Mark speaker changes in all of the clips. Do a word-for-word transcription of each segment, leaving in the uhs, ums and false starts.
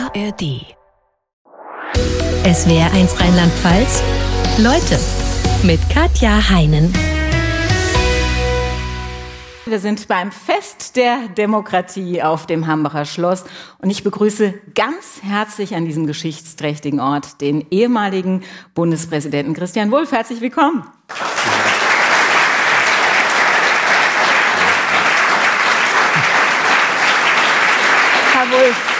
Speaker 1: A R D. S W R eins Rheinland-Pfalz. Leute mit Katja Heinen.
Speaker 2: Wir sind beim Fest der Demokratie auf dem Hambacher Schloss und ich begrüße ganz herzlich an diesem geschichtsträchtigen Ort den ehemaligen Bundespräsidenten Christian Wulff. Herzlich willkommen. Herr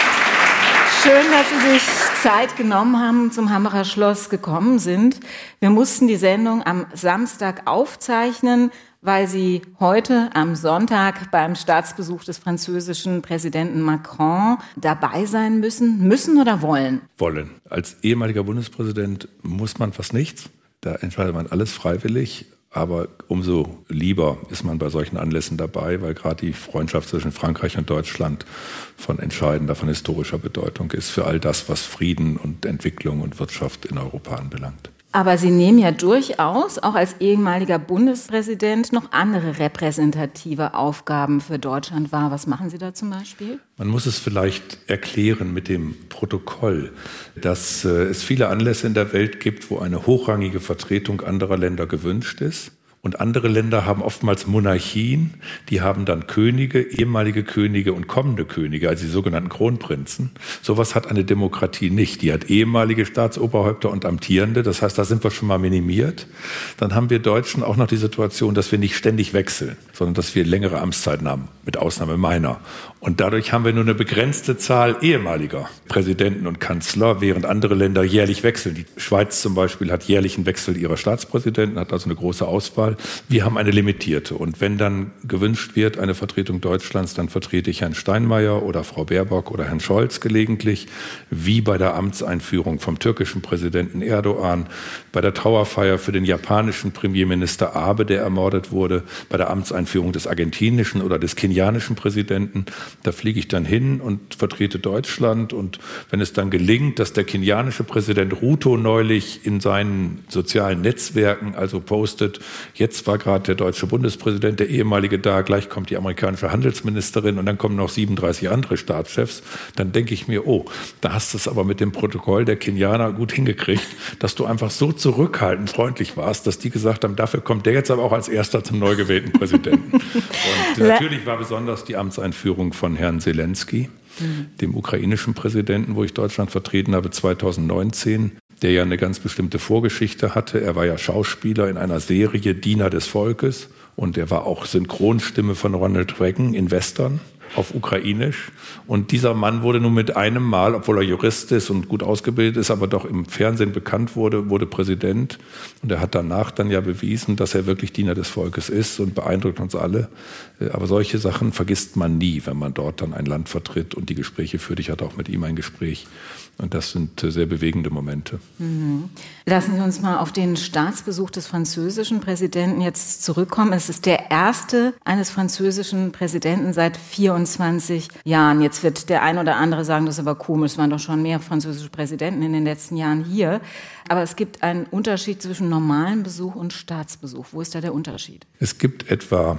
Speaker 2: Wulff, schön, dass Sie sich Zeit genommen haben, zum Hambacher Schloss gekommen sind. Wir mussten die Sendung am Samstag aufzeichnen, weil Sie heute am Sonntag beim Staatsbesuch des französischen Präsidenten Macron dabei sein müssen. Müssen oder wollen?
Speaker 3: Wollen. Als ehemaliger Bundespräsident muss man fast nichts. Da entscheidet man alles freiwillig. Aber umso lieber ist man bei solchen Anlässen dabei, weil gerade die Freundschaft zwischen Frankreich und Deutschland von entscheidender, von historischer Bedeutung ist für all das, was Frieden und Entwicklung und Wirtschaft in Europa anbelangt.
Speaker 2: Aber Sie nehmen ja durchaus auch als ehemaliger Bundespräsident noch andere repräsentative Aufgaben für Deutschland wahr. Was machen Sie da zum Beispiel?
Speaker 3: Man muss es vielleicht erklären mit dem Protokoll, dass äh, es viele Anlässe in der Welt gibt, wo eine hochrangige Vertretung anderer Länder gewünscht ist. Und andere Länder haben oftmals Monarchien, die haben dann Könige, ehemalige Könige und kommende Könige, also die sogenannten Kronprinzen. Sowas hat eine Demokratie nicht. Die hat ehemalige Staatsoberhäupter und Amtierende, das heißt, da sind wir schon mal minimiert. Dann haben wir Deutschen auch noch die Situation, dass wir nicht ständig wechseln, sondern dass wir längere Amtszeiten haben, mit Ausnahme meiner. Und dadurch haben wir nur eine begrenzte Zahl ehemaliger Präsidenten und Kanzler, während andere Länder jährlich wechseln. Die Schweiz zum Beispiel hat jährlichen Wechsel ihrer Staatspräsidenten, hat also eine große Auswahl. Wir haben eine limitierte. Und wenn dann gewünscht wird, eine Vertretung Deutschlands, dann vertrete ich Herrn Steinmeier oder Frau Baerbock oder Herrn Scholz gelegentlich, wie bei der Amtseinführung vom türkischen Präsidenten Erdogan, bei der Trauerfeier für den japanischen Premierminister Abe, der ermordet wurde, bei der Amtseinführung des argentinischen oder des kenianischen Präsidenten. Da fliege ich dann hin und vertrete Deutschland. Und wenn es dann gelingt, dass der kenianische Präsident Ruto neulich in seinen sozialen Netzwerken also postet, jetzt war gerade der deutsche Bundespräsident, der ehemalige da, gleich kommt die amerikanische Handelsministerin und dann kommen noch siebenunddreißig andere Staatschefs, dann denke ich mir, oh, da hast du es aber mit dem Protokoll der Kenianer gut hingekriegt, dass du einfach so zurückhaltend freundlich warst, dass die gesagt haben, dafür kommt der jetzt aber auch als erster zum neu gewählten Präsidenten. Und natürlich war besonders die Amtseinführung von Herrn Zelensky, dem ukrainischen Präsidenten, wo ich Deutschland vertreten habe, zweitausendneunzehn, der ja eine ganz bestimmte Vorgeschichte hatte. Er war ja Schauspieler in einer Serie Diener des Volkes und er war auch Synchronstimme von Ronald Reagan in Western auf Ukrainisch. Und dieser Mann wurde nun mit einem Mal, obwohl er Jurist ist und gut ausgebildet ist, aber doch im Fernsehen bekannt wurde, wurde Präsident. Und er hat danach dann ja bewiesen, dass er wirklich Diener des Volkes ist und beeindruckt uns alle. Aber solche Sachen vergisst man nie, wenn man dort dann ein Land vertritt und die Gespräche führt. Ich hatte auch mit ihm ein Gespräch. Und das sind sehr bewegende Momente.
Speaker 2: Mhm. Lassen Sie uns mal auf den Staatsbesuch des französischen Präsidenten jetzt zurückkommen. Es ist der erste eines französischen Präsidenten seit vierundzwanzig Jahren. Jetzt wird der ein oder andere sagen, das ist aber komisch, es waren doch schon mehr französische Präsidenten in den letzten Jahren hier. Aber es gibt einen Unterschied zwischen normalem Besuch und Staatsbesuch. Wo ist da der Unterschied?
Speaker 3: Es gibt etwa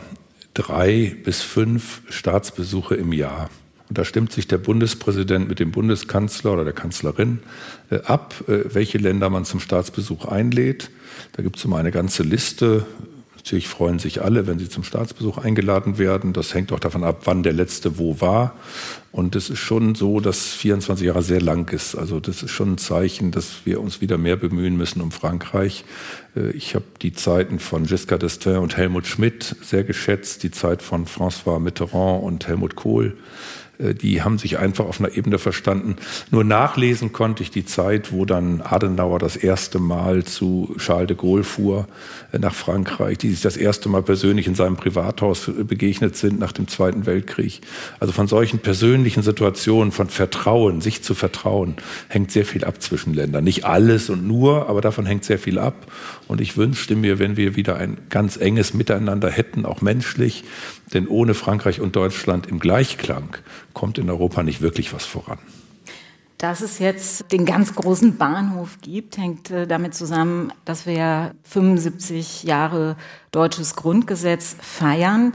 Speaker 3: drei bis fünf Staatsbesuche im Jahr. Und da stimmt sich der Bundespräsident mit dem Bundeskanzler oder der Kanzlerin äh, ab, äh, welche Länder man zum Staatsbesuch einlädt. Da gibt es immer eine ganze Liste. Natürlich freuen sich alle, wenn sie zum Staatsbesuch eingeladen werden. Das hängt auch davon ab, wann der letzte wo war. Und es ist schon so, dass vierundzwanzig Jahre sehr lang ist. Also das ist schon ein Zeichen, dass wir uns wieder mehr bemühen müssen um Frankreich. Ich habe die Zeiten von Giscard d'Estaing und Helmut Schmidt sehr geschätzt, die Zeit von François Mitterrand und Helmut Kohl. Die haben sich einfach auf einer Ebene verstanden. Nur nachlesen konnte ich die Zeit, wo dann Adenauer das erste Mal zu Charles de Gaulle fuhr nach Frankreich, die sich das erste Mal persönlich in seinem Privathaus begegnet sind nach dem Zweiten Weltkrieg. Also von solchen persönlichen Situationen, von Vertrauen, sich zu vertrauen, hängt sehr viel ab zwischen Ländern. Nicht alles und nur, aber davon hängt sehr viel ab. Und ich wünschte mir, wenn wir wieder ein ganz enges Miteinander hätten, auch menschlich, denn ohne Frankreich und Deutschland im Gleichklang kommt in Europa nicht wirklich was voran.
Speaker 2: Dass es jetzt den ganz großen Bahnhof gibt, hängt äh, damit zusammen, dass wir ja fünfundsiebzig Jahre deutsches Grundgesetz feiern.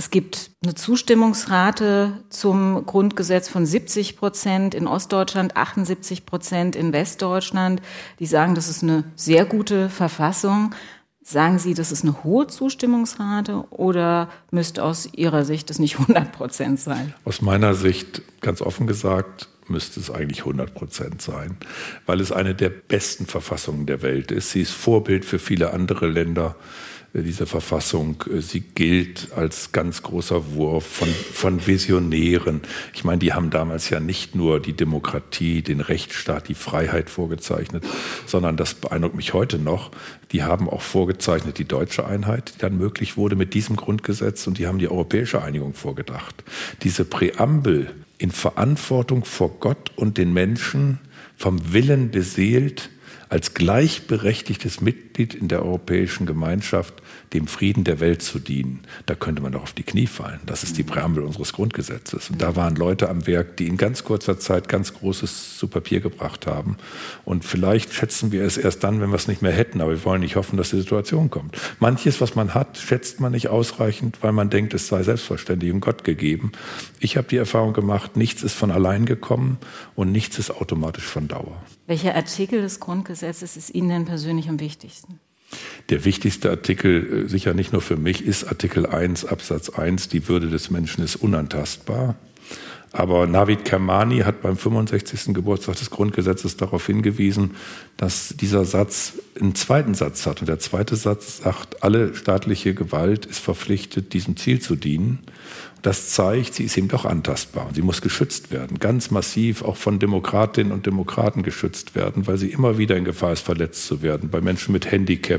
Speaker 2: Es gibt eine Zustimmungsrate zum Grundgesetz von siebzig Prozent, in Ostdeutschland achtundsiebzig Prozent, in Westdeutschland. Die sagen, das ist eine sehr gute Verfassung. Sagen Sie, das ist eine hohe Zustimmungsrate oder müsste aus Ihrer Sicht das nicht hundert Prozent sein?
Speaker 3: Aus meiner Sicht, ganz offen gesagt, müsste es eigentlich hundert Prozent sein, weil es eine der besten Verfassungen der Welt ist. Sie ist Vorbild für viele andere Länder. Diese Verfassung, sie gilt als ganz großer Wurf von, von Visionären. Ich meine, die haben damals ja nicht nur die Demokratie, den Rechtsstaat, die Freiheit vorgezeichnet, sondern das beeindruckt mich heute noch. Die haben auch vorgezeichnet die deutsche Einheit, die dann möglich wurde mit diesem Grundgesetz, und die haben die europäische Einigung vorgedacht. Diese Präambel in Verantwortung vor Gott und den Menschen, vom Willen beseelt, als gleichberechtigtes Mitglied in der europäischen Gemeinschaft dem Frieden der Welt zu dienen. Da könnte man doch auf die Knie fallen. Das ist die Präambel unseres Grundgesetzes. Und da waren Leute am Werk, die in ganz kurzer Zeit ganz Großes zu Papier gebracht haben. Und vielleicht schätzen wir es erst dann, wenn wir es nicht mehr hätten. Aber wir wollen nicht hoffen, dass die Situation kommt. Manches, was man hat, schätzt man nicht ausreichend, weil man denkt, es sei selbstverständlich und Gott gegeben. Ich habe die Erfahrung gemacht, nichts ist von allein gekommen und nichts ist automatisch von Dauer.
Speaker 2: Welcher Artikel des Grundgesetzes ist Ihnen denn persönlich am wichtigsten?
Speaker 3: Der wichtigste Artikel, sicher nicht nur für mich, ist Artikel eins Absatz eins, die Würde des Menschen ist unantastbar. Aber Navid Kermani hat beim fünfundsechzigsten Geburtstag des Grundgesetzes darauf hingewiesen, dass dieser Satz einen zweiten Satz hat. Und der zweite Satz sagt, alle staatliche Gewalt ist verpflichtet, diesem Ziel zu dienen. Das zeigt, sie ist eben doch antastbar. Sie muss geschützt werden, ganz massiv auch von Demokratinnen und Demokraten geschützt werden, weil sie immer wieder in Gefahr ist, verletzt zu werden. Bei Menschen mit Handicap,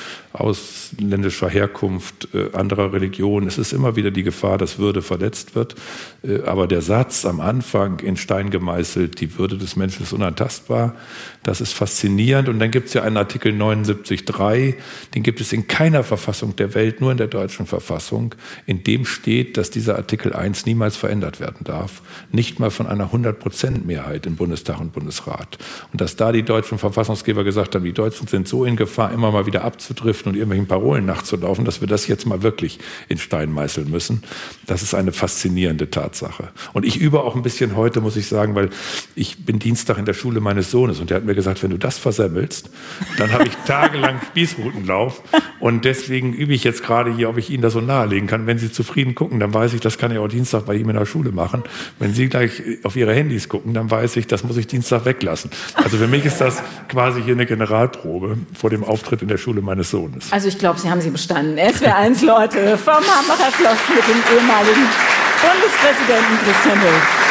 Speaker 3: ausländischer Herkunft, äh, anderer Religion. Es ist immer wieder die Gefahr, dass Würde verletzt wird. Äh, aber der Satz am Anfang in Stein gemeißelt, die Würde des Menschen ist unantastbar, das ist faszinierend. Und dann gibt es ja einen Artikel neunundsiebzig Absatz drei, den gibt es in keiner Verfassung der Welt, nur in der deutschen Verfassung. In dem steht, dass dieser Artikel eins niemals verändert werden darf. Nicht mal von einer hundert Prozent Mehrheit im Bundestag und Bundesrat. Und dass da die deutschen Verfassungsgeber gesagt haben, die Deutschen sind so in Gefahr, immer mal wieder abzudriften und irgendwelchen Parolen nachzulaufen, dass wir das jetzt mal wirklich in Stein meißeln müssen. Das ist eine faszinierende Tatsache. Und ich übe auch ein bisschen heute, muss ich sagen, weil ich bin Dienstag in der Schule meines Sohnes und der hat mir gesagt, wenn du das versemmelst, dann habe ich tagelang Spießrutenlauf und deswegen übe ich jetzt gerade hier, ob ich Ihnen das so nahelegen kann. Wenn Sie zufrieden gucken, dann weiß ich, das kann ich auch Dienstag bei ihm in der Schule machen. Wenn Sie gleich auf Ihre Handys gucken, dann weiß ich, das muss ich Dienstag weglassen. Also für mich ist das quasi hier eine Generalprobe vor dem Auftritt in der Schule meines Sohnes.
Speaker 2: Also ich glaube, Sie haben sie bestanden. S W R eins Leute vom Hambacher Schloss mit dem ehemaligen Bundespräsidenten Christian Wulff.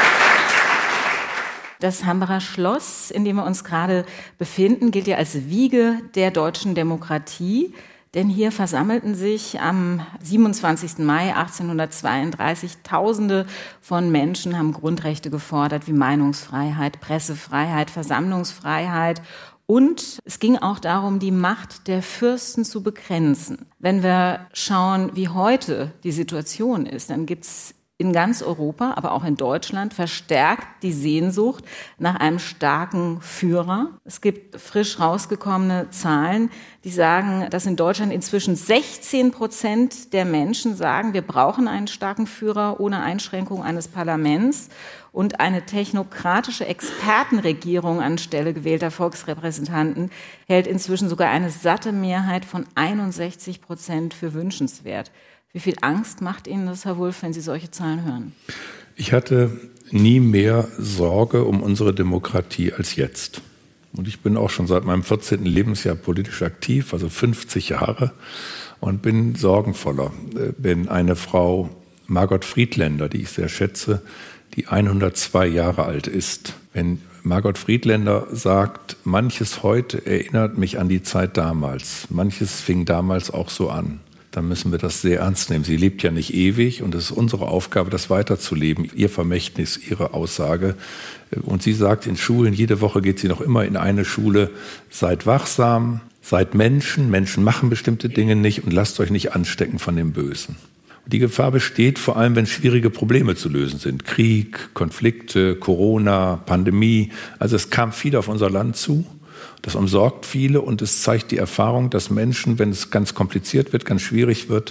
Speaker 2: Das Hambacher Schloss, in dem wir uns gerade befinden, gilt ja als Wiege der deutschen Demokratie. Denn hier versammelten sich am siebenundzwanzigsten Mai achtzehnhundertzweiunddreißig Tausende von Menschen, haben Grundrechte gefordert wie Meinungsfreiheit, Pressefreiheit, Versammlungsfreiheit. Und es ging auch darum, die Macht der Fürsten zu begrenzen. Wenn wir schauen, wie heute die Situation ist, dann gibt es in ganz Europa, aber auch in Deutschland verstärkt die Sehnsucht nach einem starken Führer. Es gibt frisch rausgekommene Zahlen, die sagen, dass in Deutschland inzwischen sechzehn Prozent der Menschen sagen, wir brauchen einen starken Führer ohne Einschränkung eines Parlaments. Und eine technokratische Expertenregierung anstelle gewählter Volksrepräsentanten hält inzwischen sogar eine satte Mehrheit von einundsechzig Prozent für wünschenswert. Wie viel Angst macht Ihnen das, Herr Wulff, wenn Sie solche Zahlen hören?
Speaker 3: Ich hatte nie mehr Sorge um unsere Demokratie als jetzt. Und ich bin auch schon seit meinem vierzehnten Lebensjahr politisch aktiv, also fünfzig Jahre, und bin sorgenvoller, wenn eine Frau, Margot Friedländer, die ich sehr schätze, die hundertzwei Jahre alt ist. Wenn Margot Friedländer sagt, manches heute erinnert mich an die Zeit damals, manches fing damals auch so an, dann müssen wir das sehr ernst nehmen. Sie lebt ja nicht ewig und es ist unsere Aufgabe, das weiterzuleben, ihr Vermächtnis, ihre Aussage. Und sie sagt in Schulen, jede Woche geht sie noch immer in eine Schule, seid wachsam, seid Menschen, Menschen machen bestimmte Dinge nicht und lasst euch nicht anstecken von dem Bösen. Die Gefahr besteht vor allem, wenn schwierige Probleme zu lösen sind. Krieg, Konflikte, Corona, Pandemie. Also es kam viel auf unser Land zu. Das umsorgt viele und es zeigt die Erfahrung, dass Menschen, wenn es ganz kompliziert wird, ganz schwierig wird,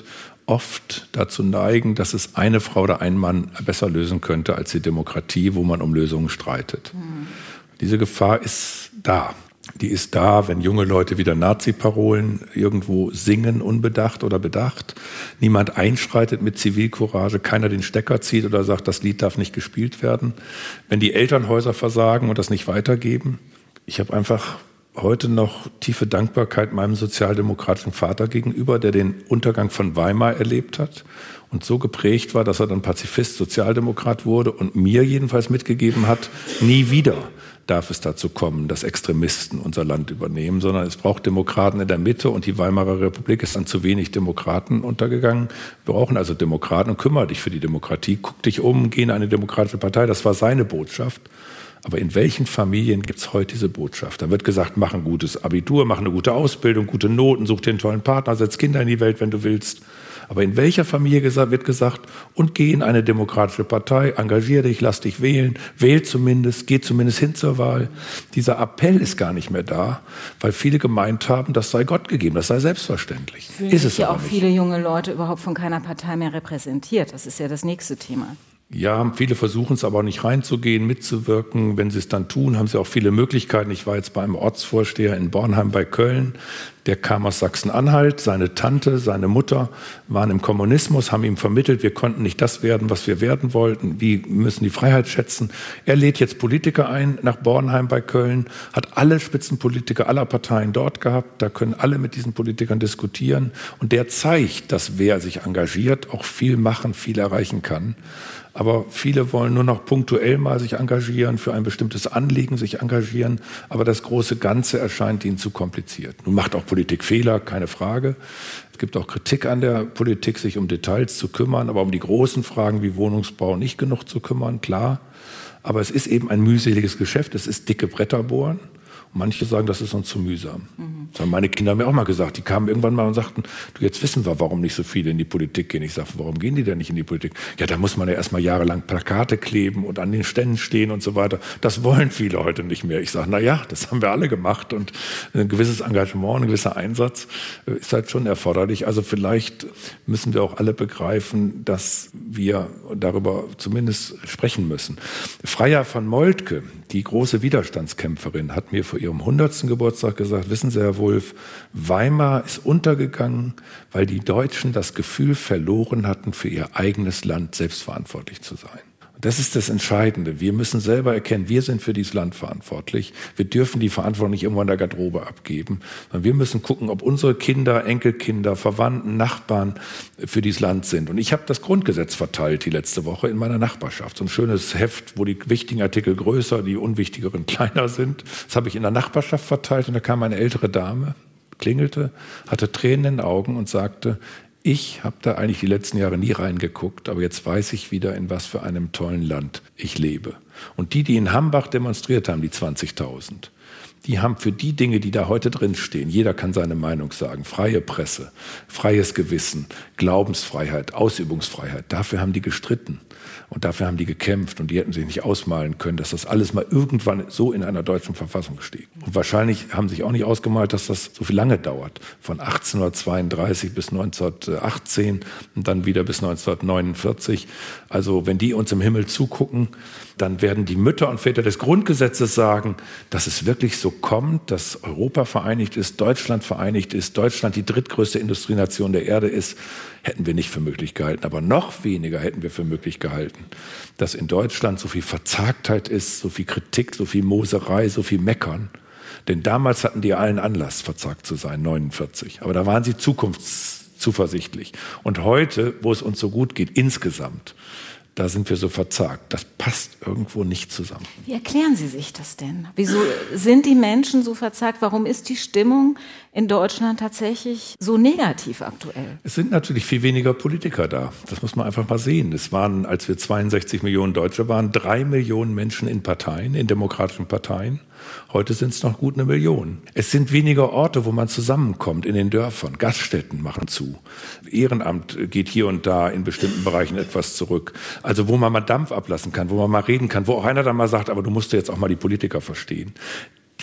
Speaker 3: oft dazu neigen, dass es eine Frau oder ein Mann besser lösen könnte als die Demokratie, wo man um Lösungen streitet. Mhm. Diese Gefahr ist da. Die ist da, wenn junge Leute wieder Nazi-Parolen irgendwo singen, unbedacht oder bedacht. Niemand einschreitet mit Zivilcourage, keiner den Stecker zieht oder sagt, das Lied darf nicht gespielt werden. Wenn die Elternhäuser versagen und das nicht weitergeben. Ich habe einfach heute noch tiefe Dankbarkeit meinem sozialdemokratischen Vater gegenüber, der den Untergang von Weimar erlebt hat und so geprägt war, dass er dann Pazifist, Sozialdemokrat wurde und mir jedenfalls mitgegeben hat, nie wieder darf es dazu kommen, dass Extremisten unser Land übernehmen, sondern es braucht Demokraten in der Mitte und die Weimarer Republik ist an zu wenig Demokraten untergegangen. Wir brauchen also Demokraten und kümmere dich für die Demokratie, guck dich um, geh in eine demokratische Partei. Das war seine Botschaft. Aber in welchen Familien gibt es heute diese Botschaft? Da wird gesagt, mach ein gutes Abitur, mach eine gute Ausbildung, gute Noten, such dir einen tollen Partner, setz Kinder in die Welt, wenn du willst. Aber in welcher Familie wird gesagt, und geh in eine demokratische Partei, engagier dich, lass dich wählen, wähl zumindest, geh zumindest hin zur Wahl. Dieser Appell ist gar nicht mehr da, weil viele gemeint haben, das sei Gott gegeben, das sei selbstverständlich.
Speaker 2: Fühlen
Speaker 3: ist es
Speaker 2: sich ja
Speaker 3: aber
Speaker 2: auch
Speaker 3: nicht.
Speaker 2: Viele junge Leute überhaupt von keiner Partei mehr repräsentiert. Das ist ja das nächste Thema.
Speaker 3: Ja, viele versuchen es aber auch nicht reinzugehen, mitzuwirken. Wenn sie es dann tun, haben sie auch viele Möglichkeiten. Ich war jetzt bei einem Ortsvorsteher in Bornheim bei Köln. Der kam aus Sachsen-Anhalt. Seine Tante, seine Mutter waren im Kommunismus, haben ihm vermittelt, wir konnten nicht das werden, was wir werden wollten. Wir müssen die Freiheit schätzen. Er lädt jetzt Politiker ein nach Bornheim bei Köln, hat alle Spitzenpolitiker aller Parteien dort gehabt. Da können alle mit diesen Politikern diskutieren. Und der zeigt, dass wer sich engagiert, auch viel machen, viel erreichen kann. Aber viele wollen nur noch punktuell mal sich engagieren, für ein bestimmtes Anliegen sich engagieren. Aber das große Ganze erscheint ihnen zu kompliziert. Nun macht auch Politik Fehler, keine Frage. Es gibt auch Kritik an der Politik, sich um Details zu kümmern, aber um die großen Fragen wie Wohnungsbau nicht genug zu kümmern, klar. Aber es ist eben ein mühseliges Geschäft, es ist dicke Bretter bohren. Manche sagen, das ist uns zu mühsam. Mhm. Das haben meine Kinder mir auch mal gesagt. Die kamen irgendwann mal und sagten, du, jetzt wissen wir, warum nicht so viele in die Politik gehen. Ich sage, warum gehen die denn nicht in die Politik? Ja, da muss man ja erst mal jahrelang Plakate kleben und an den Ständen stehen und so weiter. Das wollen viele heute nicht mehr. Ich sage, na ja, das haben wir alle gemacht und ein gewisses Engagement, ein gewisser Einsatz ist halt schon erforderlich. Also vielleicht müssen wir auch alle begreifen, dass wir darüber zumindest sprechen müssen. Freya von Moltke, die große Widerstandskämpferin, hat mir vor ihrem hundertsten Geburtstag gesagt, wissen Sie, Herr Wulff, Weimar ist untergegangen, weil die Deutschen das Gefühl verloren hatten, für ihr eigenes Land selbstverantwortlich zu sein. Und das ist das Entscheidende. Wir müssen selber erkennen, wir sind für dieses Land verantwortlich. Wir dürfen die Verantwortung nicht irgendwo in der Garderobe abgeben, sondern wir müssen gucken, ob unsere Kinder, Enkelkinder, Verwandten, Nachbarn für dieses Land sind. Und ich habe das Grundgesetz verteilt die letzte Woche in meiner Nachbarschaft. So ein schönes Heft, wo die wichtigen Artikel größer, die unwichtigeren kleiner sind. Das habe ich in der Nachbarschaft verteilt und da kam eine ältere Dame, klingelte, hatte Tränen in den Augen und sagte, ich habe da eigentlich die letzten Jahre nie reingeguckt, aber jetzt weiß ich wieder, in was für einem tollen Land ich lebe. Und die, die in Hambach demonstriert haben, die zwanzigtausend, die haben für die Dinge, die da heute drinstehen, jeder kann seine Meinung sagen, freie Presse, freies Gewissen, Glaubensfreiheit, Ausübungsfreiheit, dafür haben die gestritten. Und dafür haben die gekämpft und die hätten sich nicht ausmalen können, dass das alles mal irgendwann so in einer deutschen Verfassung steht. Und wahrscheinlich haben sich auch nicht ausgemalt, dass das so viel lange dauert. Von achtzehnhundertzweiunddreißig bis neunzehnhundertachtzehn und dann wieder bis neunzehnhundertneunundvierzig. Also wenn die uns im Himmel zugucken, dann werden die Mütter und Väter des Grundgesetzes sagen, dass es wirklich so kommt, dass Europa vereinigt ist, Deutschland vereinigt ist, Deutschland die drittgrößte Industrienation der Erde ist, hätten wir nicht für möglich gehalten. Aber noch weniger hätten wir für möglich gehalten, dass in Deutschland so viel Verzagtheit ist, so viel Kritik, so viel Moserei, so viel Meckern. Denn damals hatten die allen Anlass, verzagt zu sein, neunundvierzig. Aber da waren sie zukunftszuversichtlich. Und heute, wo es uns so gut geht, insgesamt, da sind wir so verzagt. Das passt irgendwo nicht zusammen.
Speaker 2: Wie erklären Sie sich das denn? Wieso sind die Menschen so verzagt? Warum ist die Stimmung in Deutschland tatsächlich so negativ aktuell?
Speaker 3: Es sind natürlich viel weniger Politiker da. Das muss man einfach mal sehen. Es waren, als wir zweiundsechzig Millionen Deutsche waren, drei Millionen Menschen in Parteien, in demokratischen Parteien. Heute sind es noch gut eine Million. Es sind weniger Orte, wo man zusammenkommt, in den Dörfern. Gaststätten machen zu. Ehrenamt geht hier und da in bestimmten Bereichen etwas zurück. Also wo man mal Dampf ablassen kann, wo man mal reden kann, wo auch einer dann mal sagt, aber du musst jetzt auch mal die Politiker verstehen. Die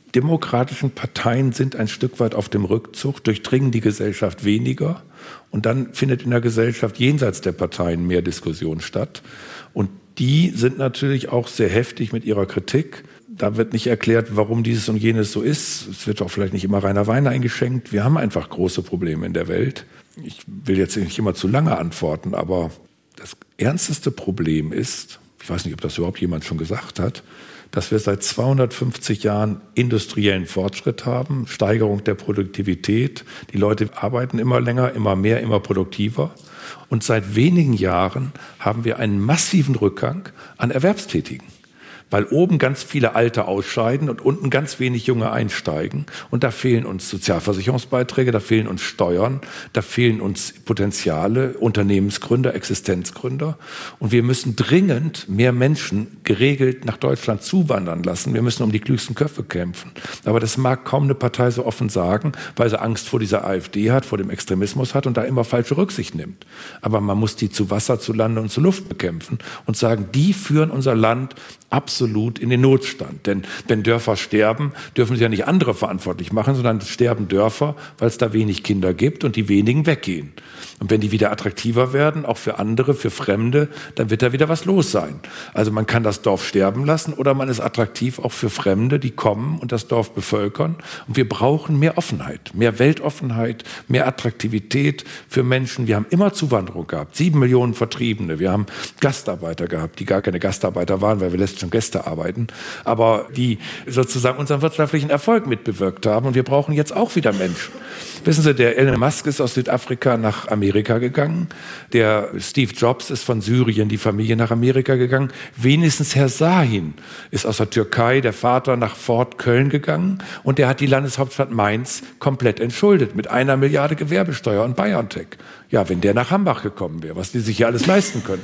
Speaker 3: demokratischen Parteien sind ein Stück weit auf dem Rückzug, durchdringen die Gesellschaft weniger und dann findet in der Gesellschaft jenseits der Parteien mehr Diskussion statt. Und die sind natürlich auch sehr heftig mit ihrer Kritik. Da wird nicht erklärt, warum dieses und jenes so ist. Es wird auch vielleicht nicht immer reiner Wein eingeschenkt. Wir haben einfach große Probleme in der Welt. Ich will jetzt nicht immer zu lange antworten, aber das ernsteste Problem ist, ich weiß nicht, ob das überhaupt jemand schon gesagt hat, dass wir seit zweihundertfünfzig Jahren industriellen Fortschritt haben, Steigerung der Produktivität. Die Leute arbeiten immer länger, immer mehr, immer produktiver. Und seit wenigen Jahren haben wir einen massiven Rückgang an Erwerbstätigen. Weil oben ganz viele Alte ausscheiden und unten ganz wenig Junge einsteigen. Und da fehlen uns Sozialversicherungsbeiträge, da fehlen uns Steuern, da fehlen uns Potenziale, Unternehmensgründer, Existenzgründer. Und wir müssen dringend mehr Menschen geregelt nach Deutschland zuwandern lassen. Wir müssen um die klügsten Köpfe kämpfen. Aber das mag kaum eine Partei so offen sagen, weil sie Angst vor dieser AfD hat, vor dem Extremismus hat und da immer falsche Rücksicht nimmt. Aber man muss die zu Wasser, zu Lande und zu Luft bekämpfen und sagen, die führen unser Land absolut in den Notstand. Denn wenn Dörfer sterben, dürfen sie ja nicht andere verantwortlich machen, sondern sterben Dörfer, weil es da wenig Kinder gibt und die wenigen weggehen. Und wenn die wieder attraktiver werden, auch für andere, für Fremde, dann wird da wieder was los sein. Also man kann das Dorf sterben lassen oder man ist attraktiv auch für Fremde, die kommen und das Dorf bevölkern. Und wir brauchen mehr Offenheit, mehr Weltoffenheit, mehr Attraktivität für Menschen. Wir haben immer Zuwanderung gehabt, sieben Millionen Vertriebene. Wir haben Gastarbeiter gehabt, die gar keine Gastarbeiter waren, weil wir lässt schon Gäste arbeiten, aber die sozusagen unseren wirtschaftlichen Erfolg mitbewirkt haben. Und wir brauchen jetzt auch wieder Menschen. Wissen Sie, der Elon Musk ist aus Südafrika nach Amerika gegangen. Der Steve Jobs ist von Syrien, die Familie, nach Amerika gegangen. Wenigstens Herr Sahin ist aus der Türkei, der Vater, nach Ford Köln gegangen. Und der hat die Landeshauptstadt Mainz komplett entschuldet mit einer Milliarde Gewerbesteuer und BioNTech. Ja, wenn der nach Hambach gekommen wäre, was die sich hier alles leisten können.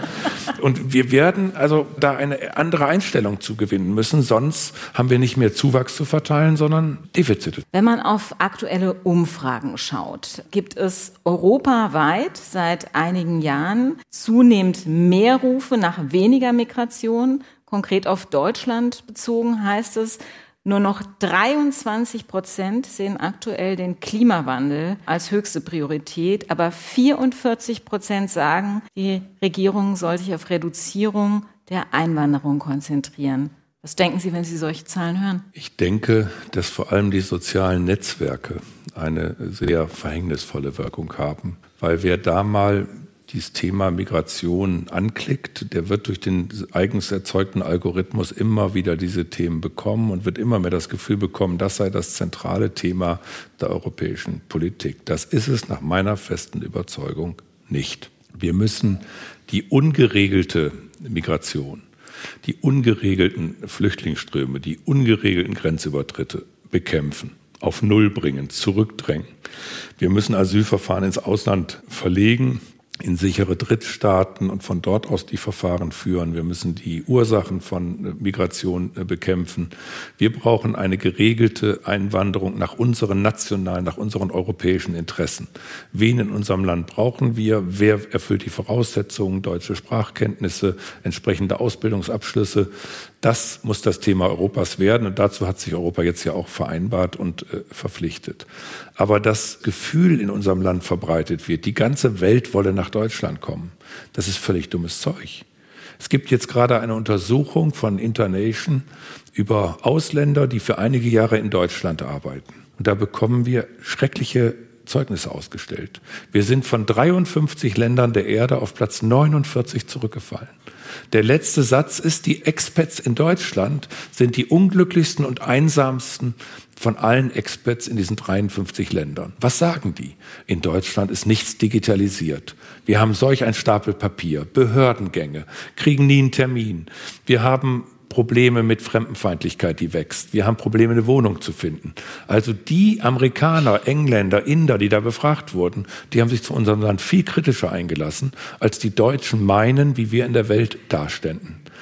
Speaker 3: Und wir werden also da eine andere Einstellung zu gewinnen müssen, sonst haben wir nicht mehr Zuwachs zu verteilen, sondern Defizite.
Speaker 2: Wenn man auf aktuelle Umfragen schaut, gibt es europaweit seit einigen Jahren zunehmend mehr Rufe nach weniger Migration. Konkret auf Deutschland bezogen heißt es, nur noch dreiundzwanzig Prozent sehen aktuell den Klimawandel als höchste Priorität, aber vierundvierzig Prozent sagen, die Regierung soll sich auf Reduzierung der Einwanderung konzentrieren. Was denken Sie, wenn Sie solche Zahlen hören?
Speaker 3: Ich denke, dass vor allem die sozialen Netzwerke eine sehr verhängnisvolle Wirkung haben, weil wer da mal dieses Thema Migration anklickt, der wird durch den eigens erzeugten Algorithmus immer wieder diese Themen bekommen und wird immer mehr das Gefühl bekommen, das sei das zentrale Thema der europäischen Politik. Das ist es nach meiner festen Überzeugung nicht. Wir müssen die ungeregelte Migration, die ungeregelten Flüchtlingsströme, die ungeregelten Grenzübertritte bekämpfen, auf Null bringen, zurückdrängen. Wir müssen Asylverfahren ins Ausland verlegen, in sichere Drittstaaten und von dort aus die Verfahren führen. Wir müssen die Ursachen von Migration bekämpfen. Wir brauchen eine geregelte Einwanderung nach unseren nationalen, nach unseren europäischen Interessen. Wen in unserem Land brauchen wir? Wer erfüllt die Voraussetzungen? Deutsche Sprachkenntnisse, entsprechende Ausbildungsabschlüsse. Das muss das Thema Europas werden und dazu hat sich Europa jetzt ja auch vereinbart und äh, verpflichtet. Aber das Gefühl in unserem Land verbreitet wird, die ganze Welt wolle nach Deutschland kommen, das ist völlig dummes Zeug. Es gibt jetzt gerade eine Untersuchung von Internation über Ausländer, die für einige Jahre in Deutschland arbeiten. Und da bekommen wir schreckliche Zeugnisse ausgestellt. Wir sind von dreiundfünfzig Ländern der Erde auf Platz neunundvierzig zurückgefallen. Der letzte Satz ist, die Expats in Deutschland sind die unglücklichsten und einsamsten von allen Expats in diesen dreiundfünfzig Ländern. Was sagen die? In Deutschland ist nichts digitalisiert. Wir haben solch ein Stapel Papier, Behördengänge, kriegen nie einen Termin. Wir haben Probleme mit Fremdenfeindlichkeit, die wächst. Wir haben Probleme, eine Wohnung zu finden. Also die Amerikaner, Engländer, Inder, die da befragt wurden, die haben sich zu unserem Land viel kritischer eingelassen, als die Deutschen meinen, wie wir in der Welt daständen.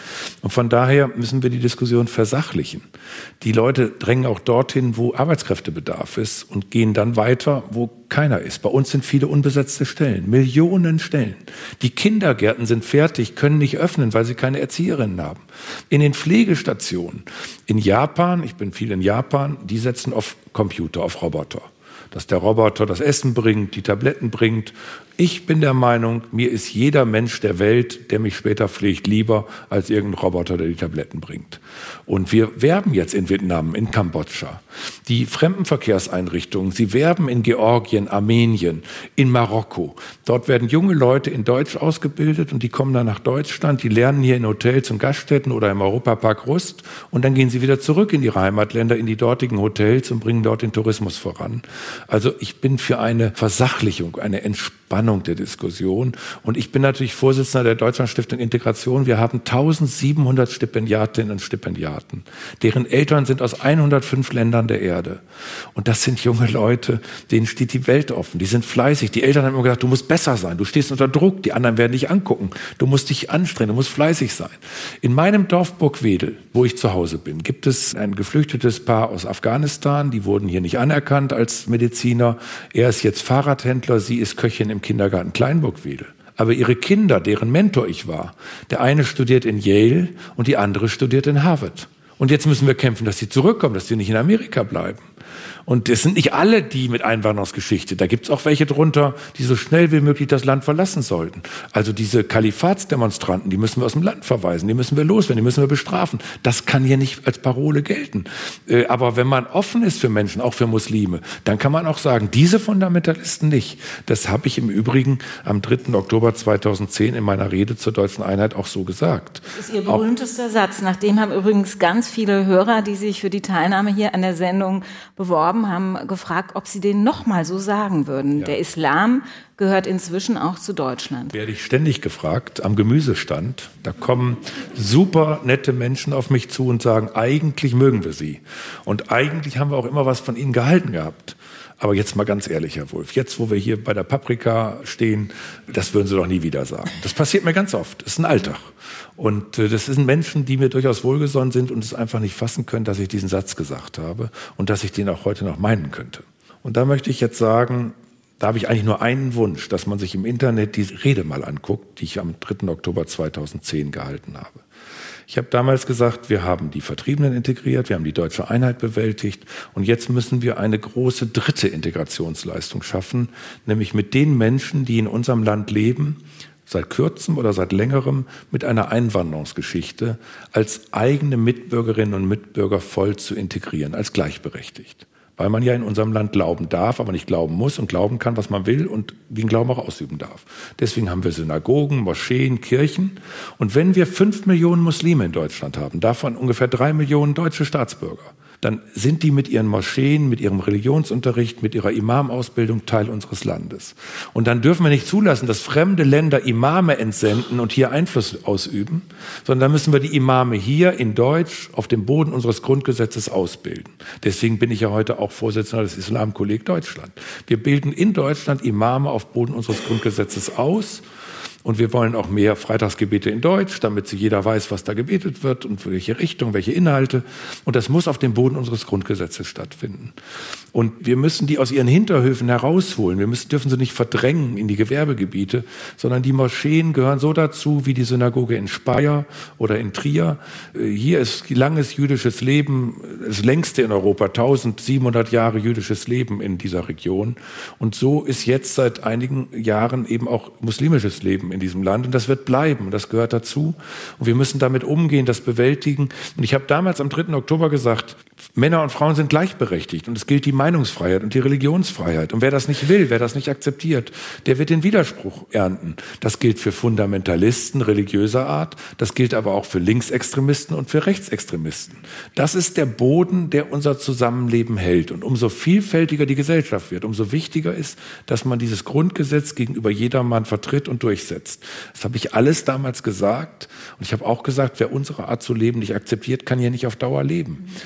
Speaker 3: Und von daher müssen wir die Diskussion versachlichen. Die Leute drängen auch dorthin, wo Arbeitskräftebedarf ist und gehen dann weiter, wo keiner ist. Bei uns sind viele unbesetzte Stellen, Millionen Stellen. Die Kindergärten sind fertig, können nicht öffnen, weil sie keine Erzieherinnen haben. In den Pflegestationen, in Japan, ich bin viel in Japan, die setzen auf Computer, auf Roboter. Dass der Roboter das Essen bringt, die Tabletten bringt. Ich bin der Meinung, mir ist jeder Mensch der Welt, der mich später pflegt, lieber als irgendein Roboter, der die Tabletten bringt. Und wir werben jetzt in Vietnam, in Kambodscha. Die Fremdenverkehrseinrichtungen, sie werben in Georgien, Armenien, in Marokko. Dort werden junge Leute in Deutsch ausgebildet und die kommen dann nach Deutschland, die lernen hier in Hotels und Gaststätten oder im Europapark Rust und dann gehen sie wieder zurück in ihre Heimatländer, in die dortigen Hotels und bringen dort den Tourismus voran. Also ich bin für eine Versachlichung, eine Entspannung der Diskussion. Und ich bin natürlich Vorsitzender der Deutschlandstiftung Integration. Wir haben eintausendsiebenhundert Stipendiatinnen und Stipendiaten. Deren Eltern sind aus hundertfünf Ländern der Erde. Und das sind junge Leute, denen steht die Welt offen. Die sind fleißig. Die Eltern haben immer gesagt, du musst besser sein. Du stehst unter Druck. Die anderen werden dich angucken. Du musst dich anstrengen. Du musst fleißig sein. In meinem Dorf Burgwedel, wo ich zu Hause bin, gibt es ein geflüchtetes Paar aus Afghanistan. Die wurden hier nicht anerkannt als Mediziner. Er ist jetzt Fahrradhändler. Sie ist Köchin im Kindergarten Kleinburgwedel. Aber ihre Kinder, deren Mentor ich war, der eine studiert in Yale und die andere studiert in Harvard. Und jetzt müssen wir kämpfen, dass sie zurückkommen, dass sie nicht in Amerika bleiben. Und es sind nicht alle die mit Einwanderungsgeschichte. Da gibt es auch welche drunter, die so schnell wie möglich das Land verlassen sollten. Also diese Kalifatsdemonstranten, die müssen wir aus dem Land verweisen, die müssen wir loswerden, die müssen wir bestrafen. Das kann hier nicht als Parole gelten. Aber wenn man offen ist für Menschen, auch für Muslime, dann kann man auch sagen, diese Fundamentalisten nicht. Das habe ich im Übrigen am dritten Oktober zweitausendzehn in meiner Rede zur deutschen Einheit auch so gesagt.
Speaker 2: Das ist Ihr berühmtester auch Satz. Nach dem haben übrigens ganz viele Hörer, die sich für die Teilnahme hier an der Sendung beworben haben, gefragt, ob sie den nochmal so sagen würden. Ja. Der Islam gehört inzwischen auch zu Deutschland.
Speaker 3: Werde ich ständig gefragt, am Gemüsestand. Da kommen super nette Menschen auf mich zu und sagen, eigentlich mögen wir sie. Und eigentlich haben wir auch immer was von ihnen gehalten gehabt. Aber jetzt mal ganz ehrlich, Herr Wulff, jetzt, wo wir hier bei der Paprika stehen, das würden Sie doch nie wieder sagen. Das passiert mir ganz oft. Das ist ein Alltag. Und äh, das sind Menschen, die mir durchaus wohlgesonnen sind und es einfach nicht fassen können, dass ich diesen Satz gesagt habe und dass ich den auch heute noch meinen könnte. Und da möchte ich jetzt sagen, da habe ich eigentlich nur einen Wunsch, dass man sich im Internet diese Rede mal anguckt, die ich am dritten Oktober zweitausendzehn gehalten habe. Ich habe damals gesagt, wir haben die Vertriebenen integriert, wir haben die deutsche Einheit bewältigt und jetzt müssen wir eine große dritte Integrationsleistung schaffen, nämlich mit den Menschen, die in unserem Land leben, seit kürzem oder seit längerem mit einer Einwanderungsgeschichte als eigene Mitbürgerinnen und Mitbürger voll zu integrieren, als gleichberechtigt. Weil man ja in unserem Land glauben darf, aber nicht glauben muss und glauben kann, was man will und den Glauben auch ausüben darf. Deswegen haben wir Synagogen, Moscheen, Kirchen. Und wenn wir fünf Millionen Muslime in Deutschland haben, davon ungefähr drei Millionen deutsche Staatsbürger, dann sind die mit ihren Moscheen, mit ihrem Religionsunterricht, mit ihrer Imamausbildung Teil unseres Landes. Und dann dürfen wir nicht zulassen, dass fremde Länder Imame entsenden und hier Einfluss ausüben, sondern dann müssen wir die Imame hier in Deutsch auf dem Boden unseres Grundgesetzes ausbilden. Deswegen bin ich ja heute auch Vorsitzender des Islamkolleg Deutschland. Wir bilden in Deutschland Imame auf Boden unseres Grundgesetzes aus. Und wir wollen auch mehr Freitagsgebete in Deutsch, damit jeder weiß, was da gebetet wird und für welche Richtung, welche Inhalte. Und das muss auf dem Boden unseres Grundgesetzes stattfinden. Und wir müssen die aus ihren Hinterhöfen herausholen. Wir müssen, dürfen sie nicht verdrängen in die Gewerbegebiete, sondern die Moscheen gehören so dazu wie die Synagoge in Speyer oder in Trier. Hier ist langes jüdisches Leben, das längste in Europa, eintausendsiebenhundert Jahre jüdisches Leben in dieser Region. Und so ist jetzt seit einigen Jahren eben auch muslimisches Leben in diesem Land. Und das wird bleiben. Und das gehört dazu. Und wir müssen damit umgehen, das bewältigen. Und ich habe damals am dritten Oktober gesagt, Männer und Frauen sind gleichberechtigt. Und es gilt die Meinungsfreiheit und die Religionsfreiheit. Und wer das nicht will, wer das nicht akzeptiert, der wird den Widerspruch ernten. Das gilt für Fundamentalisten religiöser Art. Das gilt aber auch für Linksextremisten und für Rechtsextremisten. Das ist der Boden, der unser Zusammenleben hält. Und umso vielfältiger die Gesellschaft wird, umso wichtiger ist, dass man dieses Grundgesetz gegenüber jedermann vertritt und durchsetzt. Das habe ich alles damals gesagt. Und ich habe auch gesagt, wer unsere Art zu leben nicht akzeptiert, kann hier nicht auf Dauer leben.
Speaker 2: Das hat die
Speaker 3: also,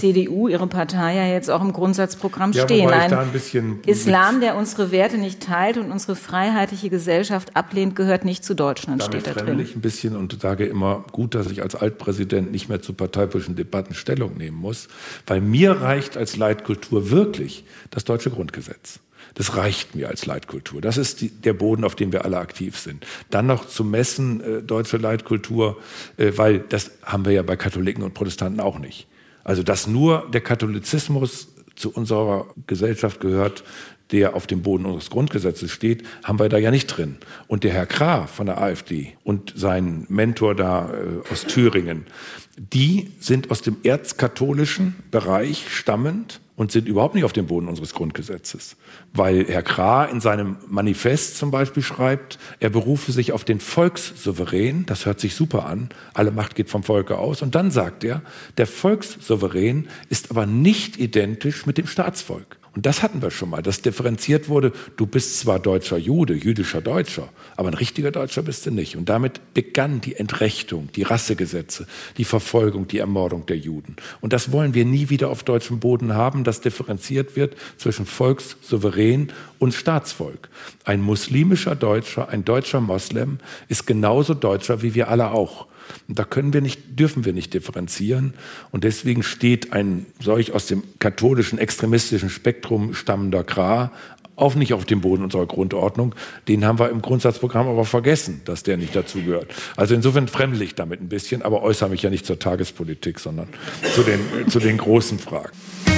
Speaker 2: C D U, Ihre Partei, ja jetzt auch im Grundsatzprogramm
Speaker 3: ja,
Speaker 2: stehen.
Speaker 3: Ein,
Speaker 2: ein
Speaker 3: ein bisschen
Speaker 2: Islam, der unsere Werte nicht teilt und unsere freiheitliche Gesellschaft ablehnt, gehört nicht zu Deutschland,
Speaker 3: Damit
Speaker 2: steht da
Speaker 3: drin.
Speaker 2: drin.
Speaker 3: Ich ein bisschen und sage immer, gut, dass ich als Altpräsident nicht mehr zu parteipolitischen Debatten Stellung nehmen muss, weil mir reicht als Leitkultur wirklich das deutsche Grundgesetz. Das reicht mir als Leitkultur. Das ist die, der Boden, auf dem wir alle aktiv sind. Dann noch zu messen, äh, deutsche Leitkultur, äh, weil das haben wir ja bei Katholiken und Protestanten auch nicht. Also, dass nur der Katholizismus zu unserer Gesellschaft gehört, der auf dem Boden unseres Grundgesetzes steht, haben wir da ja nicht drin. Und der Herr Krah von der AfD und sein Mentor da äh, aus Thüringen, die sind aus dem erzkatholischen Bereich stammend und sind überhaupt nicht auf dem Boden unseres Grundgesetzes. Weil Herr Krah in seinem Manifest zum Beispiel schreibt, er berufe sich auf den Volkssouverän, das hört sich super an, alle Macht geht vom Volke aus. Und dann sagt er, der Volkssouverän ist aber nicht identisch mit dem Staatsvolk. Und das hatten wir schon mal, dass differenziert wurde, du bist zwar deutscher Jude, jüdischer Deutscher, aber ein richtiger Deutscher bist du nicht. Und damit begann die Entrechtung, die Rassegesetze, die Verfolgung, die Ermordung der Juden. Und das wollen wir nie wieder auf deutschem Boden haben, dass differenziert wird zwischen Volkssouverän und Staatsvolk. Ein muslimischer Deutscher, ein deutscher Moslem ist genauso Deutscher wie wir alle auch. Und da können wir nicht, dürfen wir nicht differenzieren. Und deswegen steht ein solch aus dem katholischen, extremistischen Spektrum stammender Krah auch nicht auf dem Boden unserer Grundordnung. Den haben wir im Grundsatzprogramm aber vergessen, dass der nicht dazugehört. Also insofern fremdel ich damit ein bisschen, aber äußere mich ja nicht zur Tagespolitik, sondern zu den, zu den großen Fragen.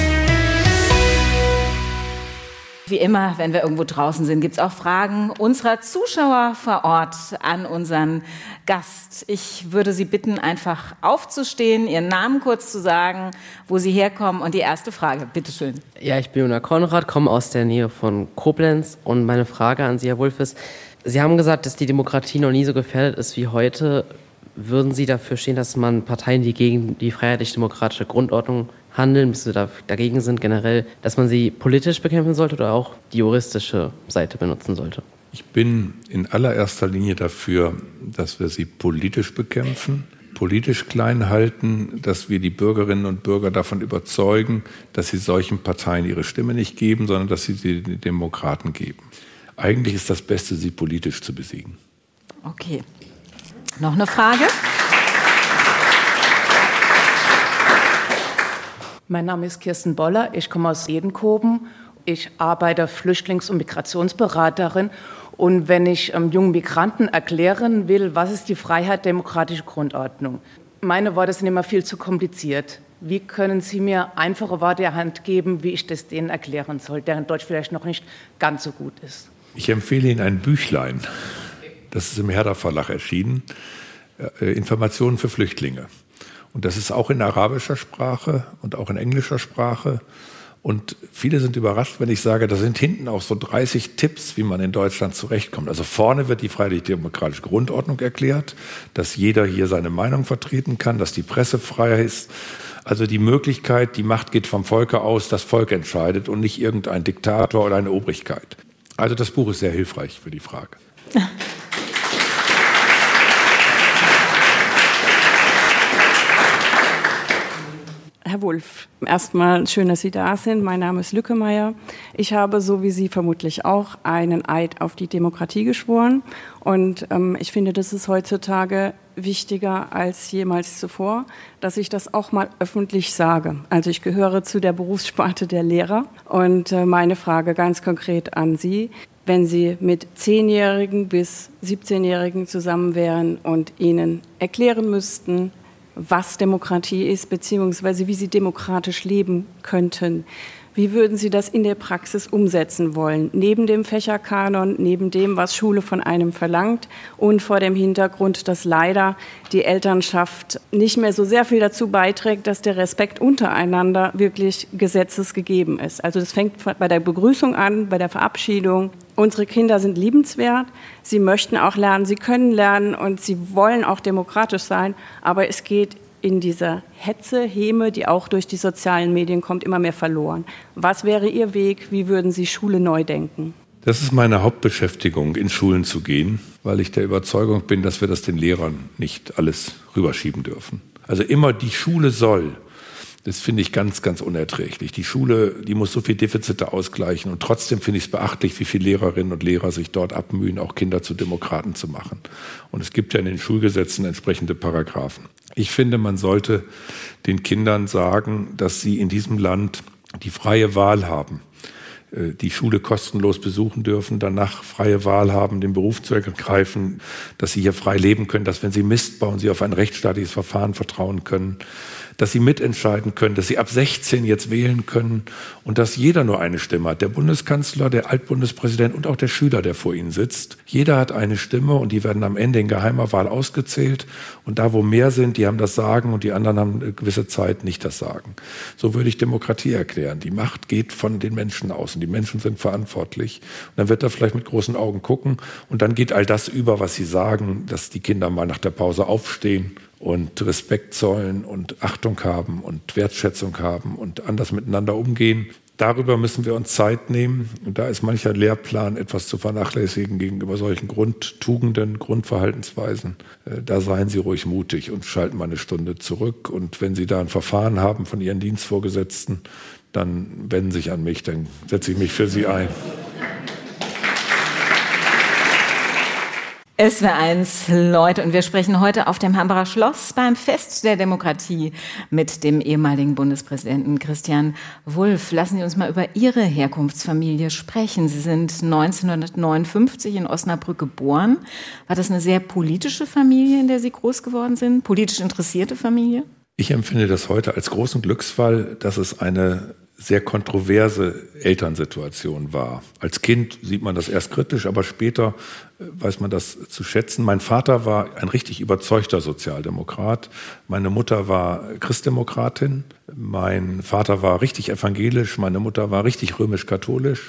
Speaker 2: Wie immer, wenn wir irgendwo draußen sind, gibt es auch Fragen unserer Zuschauer vor Ort an unseren Gast. Ich würde Sie bitten, einfach aufzustehen, Ihren Namen kurz zu sagen, wo Sie herkommen und die erste Frage. Bitte schön.
Speaker 4: Ja, ich bin Jona Konrad, komme aus der Nähe von Koblenz und meine Frage an Sie, Herr Wulff, ist, Sie haben gesagt, dass die Demokratie noch nie so gefährdet ist wie heute. Würden Sie dafür stehen, dass man Parteien, die gegen die freiheitlich-demokratische Grundordnung handeln, bis sie da, dagegen sind generell, dass man sie politisch bekämpfen sollte oder auch die juristische Seite benutzen sollte?
Speaker 3: Ich bin in allererster Linie dafür, dass wir sie politisch bekämpfen, politisch klein halten, dass wir die Bürgerinnen und Bürger davon überzeugen, dass sie solchen Parteien ihre Stimme nicht geben, sondern dass sie sie den Demokraten geben. Eigentlich ist das Beste, sie politisch zu besiegen.
Speaker 2: Okay. Noch eine Frage?
Speaker 5: Mein Name ist Kirsten Boller, ich komme aus Edenkoben. Ich arbeite Flüchtlings- und Migrationsberaterin. Und wenn ich ähm, jungen Migranten erklären will, was ist die Freiheit-demokratische Grundordnung, meine Worte sind immer viel zu kompliziert. Wie können Sie mir einfache Worte der Hand geben, wie ich das denen erklären soll, deren Deutsch vielleicht noch nicht ganz so gut ist?
Speaker 3: Ich empfehle Ihnen ein Büchlein, das ist im Herder Verlag erschienen, äh, Informationen für Flüchtlinge. Und das ist auch in arabischer Sprache und auch in englischer Sprache. Und viele sind überrascht, wenn ich sage, da sind hinten auch so dreißig Tipps, wie man in Deutschland zurechtkommt. Also vorne wird die freiheitlich-demokratische Grundordnung erklärt, dass jeder hier seine Meinung vertreten kann, dass die Presse frei ist. Also die Möglichkeit, die Macht geht vom Volke aus, das Volk entscheidet und nicht irgendein Diktator oder eine Obrigkeit. Also das Buch ist sehr hilfreich für die Frage.
Speaker 6: Herr Wulff, erstmal schön, dass Sie da sind. Mein Name ist Lückemeier. Ich habe, so wie Sie vermutlich auch, einen Eid auf die Demokratie geschworen. Und ähm, ich finde, das ist heutzutage wichtiger als jemals zuvor, dass ich das auch mal öffentlich sage. Also ich gehöre zu der Berufssparte der Lehrer. Und äh, meine Frage ganz konkret an Sie: Wenn Sie mit Zehnjährigen bis siebzehnjährigen zusammen wären und ihnen erklären müssten, was Demokratie ist, beziehungsweise wie sie demokratisch leben könnten. Wie würden Sie das in der Praxis umsetzen wollen? Neben dem Fächerkanon, neben dem, was Schule von einem verlangt und vor dem Hintergrund, dass leider die Elternschaft nicht mehr so sehr viel dazu beiträgt, dass der Respekt untereinander wirklich gesetzesgegeben ist. Also das fängt bei der Begrüßung an, bei der Verabschiedung. Unsere Kinder sind liebenswert, sie möchten auch lernen, sie können lernen und sie wollen auch demokratisch sein, aber es geht in dieser Hetze, Häme, die auch durch die sozialen Medien kommt, immer mehr verloren. Was wäre Ihr Weg? Wie würden Sie Schule neu denken?
Speaker 3: Das ist meine Hauptbeschäftigung, in Schulen zu gehen, weil ich der Überzeugung bin, dass wir das den Lehrern nicht alles rüberschieben dürfen. Also immer die Schule soll Das finde ich ganz, ganz unerträglich. Die Schule, die muss so viel Defizite ausgleichen und trotzdem finde ich es beachtlich, wie viele Lehrerinnen und Lehrer sich dort abmühen, auch Kinder zu Demokraten zu machen. Und es gibt ja in den Schulgesetzen entsprechende Paragraphen. Ich finde, man sollte den Kindern sagen, dass sie in diesem Land die freie Wahl haben, die Schule kostenlos besuchen dürfen, danach freie Wahl haben, den Beruf zu ergreifen, dass sie hier frei leben können, dass wenn sie Mist bauen, sie auf ein rechtsstaatliches Verfahren vertrauen können, dass sie mitentscheiden können, dass sie ab sechzehn jetzt wählen können und dass jeder nur eine Stimme hat. Der Bundeskanzler, der Altbundespräsident und auch der Schüler, der vor ihnen sitzt. Jeder hat eine Stimme und die werden am Ende in geheimer Wahl ausgezählt. Und da, wo mehr sind, die haben das Sagen und die anderen haben eine gewisse Zeit nicht das Sagen. So würde ich Demokratie erklären. Die Macht geht von den Menschen aus und die Menschen sind verantwortlich. Und dann wird er vielleicht mit großen Augen gucken und dann geht all das über, was sie sagen, dass die Kinder mal nach der Pause aufstehen und Respekt zollen und Achtung haben und Wertschätzung haben und anders miteinander umgehen. Darüber müssen wir uns Zeit nehmen. Und da ist mancher Lehrplan etwas zu vernachlässigen gegenüber solchen Grundtugenden, Grundverhaltensweisen. Da seien Sie ruhig mutig und schalten mal eine Stunde zurück. Und wenn Sie da ein Verfahren haben von Ihren Dienstvorgesetzten, dann wenden Sie sich an mich, dann setze ich mich für Sie ein.
Speaker 2: S W R eins, Leute, und wir sprechen heute auf dem Hambacher Schloss beim Fest der Demokratie mit dem ehemaligen Bundespräsidenten Christian Wulff. Lassen Sie uns mal über Ihre Herkunftsfamilie sprechen. Sie sind neunzehnhundertneunundfünfzig in Osnabrück geboren. War das eine sehr politische Familie, in der Sie groß geworden sind? Politisch interessierte Familie?
Speaker 3: Ich empfinde das heute als großen Glücksfall, dass es eine sehr kontroverse Elternsituation war. Als Kind sieht man das erst kritisch, aber später weiß man das zu schätzen. Mein Vater war ein richtig überzeugter Sozialdemokrat. Meine Mutter war Christdemokratin. Mein Vater war richtig evangelisch. Meine Mutter war richtig römisch-katholisch.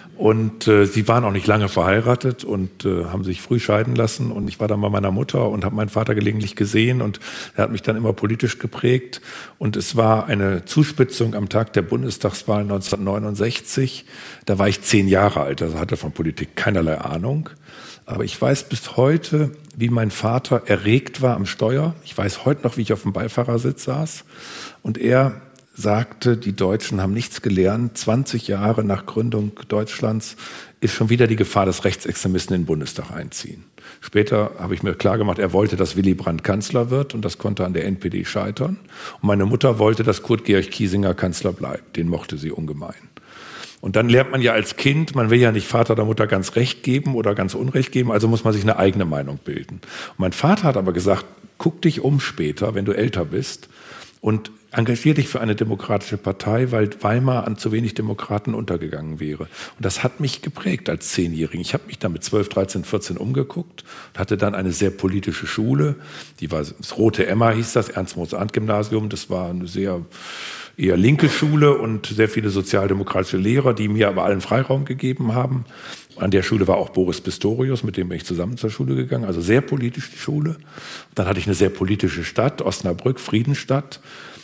Speaker 3: Und äh, sie waren auch nicht lange verheiratet und äh, haben sich früh scheiden lassen. Und ich war dann bei meiner Mutter und habe meinen Vater gelegentlich gesehen. Und er hat mich dann immer politisch geprägt. Und es war eine Zuspitzung am Tag der Bundestagswahl neunzehnhundertneunundsechzig. Da war ich zehn Jahre alt, also hatte von Politik keinerlei Ahnung. Aber ich weiß bis heute, wie mein Vater erregt war am Steuer. Ich weiß heute noch, wie ich auf dem Beifahrersitz saß. Und er sagte, die Deutschen haben nichts gelernt. zwanzig Jahre nach Gründung Deutschlands ist schon wieder die Gefahr, dass Rechtsextremisten in den Bundestag einziehen. Später habe ich mir klargemacht, er wollte, dass Willy Brandt Kanzler wird und das konnte an der N P D scheitern. Und meine Mutter wollte, dass Kurt Georg Kiesinger Kanzler bleibt. Den mochte sie ungemein. Und dann lernt man ja als Kind, man will ja nicht Vater oder Mutter ganz Recht geben oder ganz Unrecht geben, also muss man sich eine eigene Meinung bilden. Und mein Vater hat aber gesagt, guck dich um später, wenn du älter bist und engagier dich für eine demokratische Partei, weil Weimar an zu wenig Demokraten untergegangen wäre. Und das hat mich geprägt als Zehnjährigen. Ich habe mich dann mit zwölf, dreizehn, vierzehn umgeguckt und hatte dann eine sehr politische Schule. Die war das Rote Emma, hieß das, Ernst-Mozart-Gymnasium. Das war eine sehr eher linke Schule und sehr viele sozialdemokratische Lehrer, die mir aber allen Freiraum gegeben haben. An der Schule war auch Boris Pistorius, mit dem bin ich zusammen zur Schule gegangen, also sehr politisch die Schule. Dann hatte ich eine sehr politische Stadt, Osnabrück, Friedensstadt,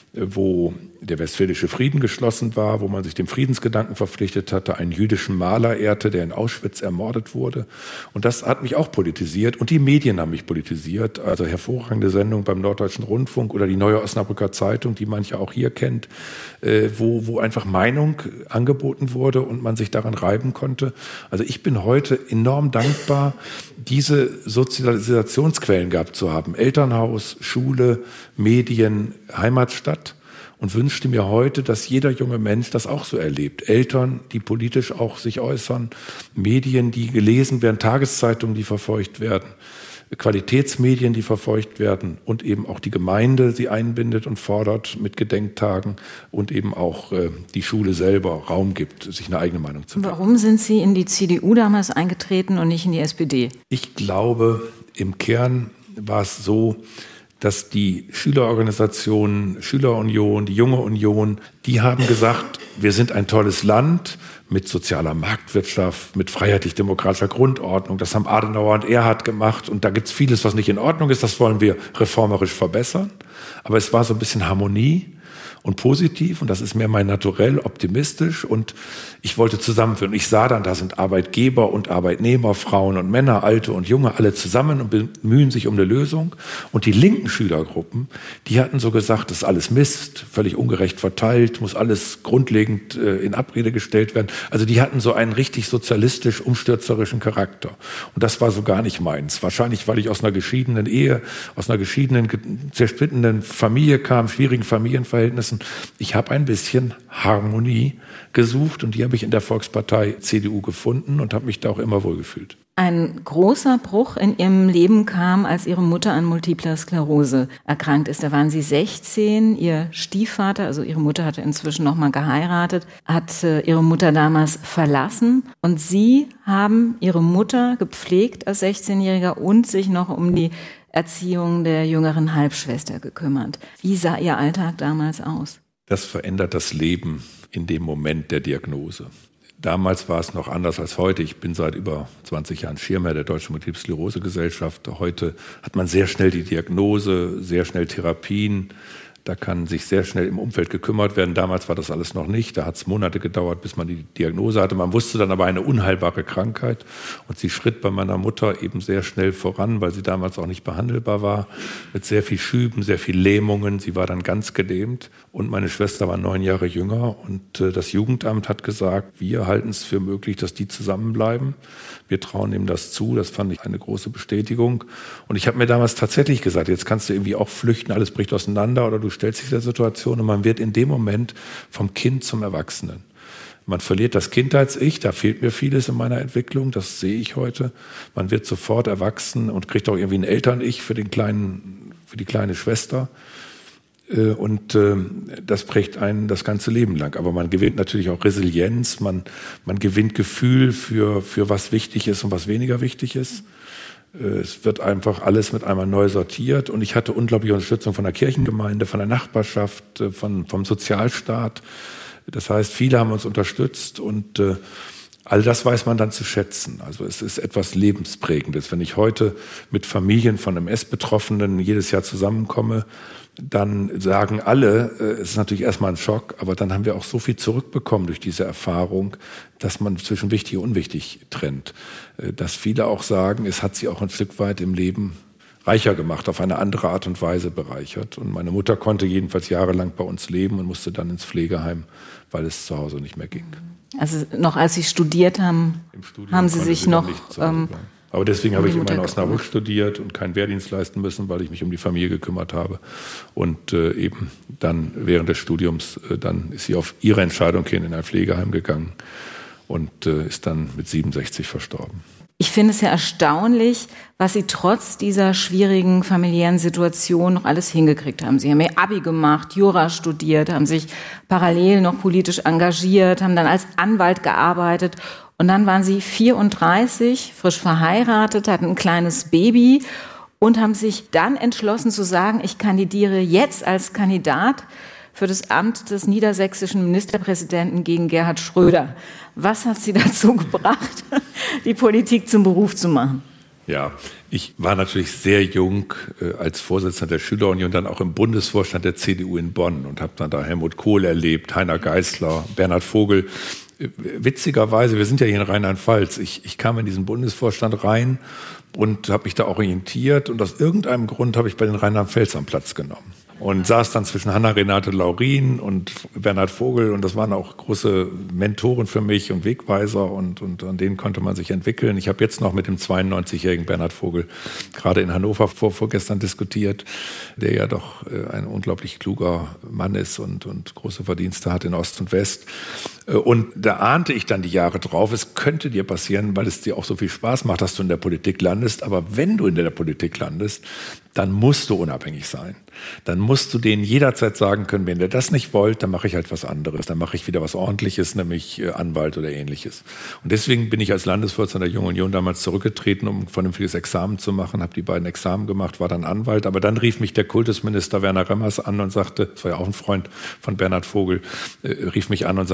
Speaker 3: wo der Westfälische Frieden geschlossen war, wo man sich dem Friedensgedanken verpflichtet hatte, einen jüdischen Maler ehrte, der in Auschwitz ermordet wurde. Und das hat mich auch politisiert. Und die Medien haben mich politisiert. Also hervorragende Sendung beim Norddeutschen Rundfunk oder die Neue Osnabrücker Zeitung, die manche auch hier kennt, äh, wo, wo einfach Meinung angeboten wurde und man sich daran reiben konnte. Also ich bin heute enorm dankbar, diese Sozialisationsquellen gehabt zu haben. Elternhaus, Schule, Medien, Heimatstadt. Und wünschte mir heute, dass jeder junge Mensch das auch so erlebt. Eltern, die politisch auch sich äußern, Medien, die gelesen werden, Tageszeitungen, die verfolgt werden, Qualitätsmedien, die verfolgt werden und eben auch die Gemeinde sie einbindet und fordert mit Gedenktagen und eben auch äh, die Schule selber Raum gibt, sich eine eigene Meinung zu bilden.
Speaker 2: Warum sind Sie in die C D U damals eingetreten und nicht in die S P D?
Speaker 3: Ich glaube, im Kern war es so, dass die Schülerorganisationen, Schülerunion, die Junge Union, die haben gesagt, wir sind ein tolles Land mit sozialer Marktwirtschaft, mit freiheitlich-demokratischer Grundordnung. Das haben Adenauer und Erhard gemacht und da gibt's vieles, was nicht in Ordnung ist. Das wollen wir reformerisch verbessern. Aber es war so ein bisschen Harmonie. und positiv und das ist mehr mein Naturell, optimistisch und ich wollte zusammenführen. Ich sah dann, da sind Arbeitgeber und Arbeitnehmer, Frauen und Männer, Alte und Junge, alle zusammen und bemühen sich um eine Lösung. Und die linken Schülergruppen, die hatten so gesagt, das ist alles Mist, völlig ungerecht verteilt, muss alles grundlegend äh, in Abrede gestellt werden. Also die hatten so einen richtig sozialistisch umstürzerischen Charakter. Und das war so gar nicht meins. Wahrscheinlich, weil ich aus einer geschiedenen Ehe, aus einer geschiedenen, zersplittenden Familie kam, schwierigen Familienverhältnissen. Ich habe ein bisschen Harmonie gesucht und die habe ich in der Volkspartei C D U gefunden und habe mich da auch immer wohlgefühlt.
Speaker 2: Ein großer Bruch in ihrem Leben kam, als ihre Mutter an multipler Sklerose erkrankt ist. Da waren sie sechzehn. Ihr Stiefvater, also ihre Mutter hatte inzwischen noch mal geheiratet, hat ihre Mutter damals verlassen. Und sie haben ihre Mutter gepflegt als sechzehnjähriger und sich noch um die Erziehung der jüngeren Halbschwester gekümmert. Wie sah ihr Alltag damals aus?
Speaker 3: Das verändert das Leben in dem Moment der Diagnose. Damals war es noch anders als heute. Ich bin seit über zwanzig Jahren Schirmherr der Deutschen Multiple Sklerose Gesellschaft. Heute hat man sehr schnell die Diagnose, sehr schnell Therapien. Da kann sich sehr schnell im Umfeld gekümmert werden. Damals war das alles noch nicht. Da hat es Monate gedauert, bis man die Diagnose hatte. Man wusste dann aber eine unheilbare Krankheit. Und sie schritt bei meiner Mutter eben sehr schnell voran, weil sie damals auch nicht behandelbar war. Mit sehr viel Schüben, sehr viel Lähmungen. Sie war dann ganz gelähmt. Und meine Schwester war neun Jahre jünger. Und äh, das Jugendamt hat gesagt, wir halten es für möglich, dass die zusammenbleiben. Wir trauen ihm das zu. Das fand ich eine große Bestätigung. Und ich habe mir damals tatsächlich gesagt, jetzt kannst du irgendwie auch flüchten, alles bricht auseinander oder du stellst dich der Situation und man wird in dem Moment vom Kind zum Erwachsenen. Man verliert das Kindheits-Ich, da fehlt mir vieles in meiner Entwicklung, das sehe ich heute. Man wird sofort erwachsen und kriegt auch irgendwie ein Eltern-Ich für den kleinen, für die kleine Schwester. Und das prägt einen das ganze Leben lang. Aber man gewinnt natürlich auch Resilienz, man, man gewinnt Gefühl für, für was wichtig ist und was weniger wichtig ist. Es wird einfach alles mit einmal neu sortiert und ich hatte unglaubliche Unterstützung von der Kirchengemeinde, von der Nachbarschaft, von, vom Sozialstaat. Das heißt, viele haben uns unterstützt und äh, all das weiß man dann zu schätzen. Also es ist etwas Lebensprägendes. Wenn ich heute mit Familien von M S-Betroffenen jedes Jahr zusammenkomme, dann sagen alle, es ist natürlich erstmal ein Schock, aber dann haben wir auch so viel zurückbekommen durch diese Erfahrung, dass man zwischen wichtig und unwichtig trennt. Dass viele auch sagen, es hat sie auch ein Stück weit im Leben reicher gemacht, auf eine andere Art und Weise bereichert. Und meine Mutter konnte jedenfalls jahrelang bei uns leben und musste dann ins Pflegeheim, weil es zu Hause nicht mehr ging.
Speaker 2: Also noch als Sie studiert haben, haben Sie sich noch... Ähm,
Speaker 3: Aber deswegen habe ich immer in Osnabrück studiert und keinen Wehrdienst leisten müssen, weil ich mich um die Familie gekümmert habe. Und äh, eben dann während des Studiums, äh, dann ist sie auf ihre Entscheidung hin in ein Pflegeheim gegangen und äh, ist dann mit siebenundsechzig verstorben.
Speaker 2: Ich finde es ja erstaunlich, was Sie trotz dieser schwierigen familiären Situation noch alles hingekriegt haben. Sie haben Ihr Abi gemacht, Jura studiert, haben sich parallel noch politisch engagiert, haben dann als Anwalt gearbeitet. Und dann waren Sie vierunddreißig, frisch verheiratet, hatten ein kleines Baby und haben sich dann entschlossen zu sagen, ich kandidiere jetzt als Kandidat für das Amt des niedersächsischen Ministerpräsidenten gegen Gerhard Schröder. Was hat Sie dazu gebracht, die Politik zum Beruf zu machen?
Speaker 3: Ja, ich war natürlich sehr jung äh, als Vorsitzender der Schülerunion, dann auch im Bundesvorstand der C D U in Bonn und habe dann da Helmut Kohl erlebt, Heiner Geißler, Bernhard Vogel. Witzigerweise, wir sind ja hier in Rheinland-Pfalz, ich, ich kam in diesen Bundesvorstand rein und habe mich da orientiert und aus irgendeinem Grund habe ich bei den Rheinland-Pfälzern Platz genommen. Und saß dann zwischen Hanna-Renate Laurin und Bernhard Vogel und das waren auch große Mentoren für mich und Wegweiser und, und an denen konnte man sich entwickeln. Ich habe jetzt noch mit dem zweiundneunzigjährigen Bernhard Vogel gerade in Hannover vor, vorgestern diskutiert, der ja doch äh, ein unglaublich kluger Mann ist und, und große Verdienste hat in Ost und West. Und da ahnte ich dann die Jahre drauf, es könnte dir passieren, weil es dir auch so viel Spaß macht, dass du in der Politik landest. Aber wenn du in der Politik landest, dann musst du unabhängig sein. Dann musst du denen jederzeit sagen können, wenn ihr das nicht wollt, dann mache ich halt was anderes. Dann mache ich wieder was Ordentliches, nämlich Anwalt oder Ähnliches. Und deswegen bin ich als Landesvorsitzender der Jungen Union damals zurückgetreten, um ein vernünftiges Examen zu machen, habe die beiden Examen gemacht, war dann Anwalt. Aber dann rief mich der Kultusminister Werner Remmers an und sagte, das war ja auch ein Freund von Bernhard Vogel, äh, rief mich an und sagte, pass mal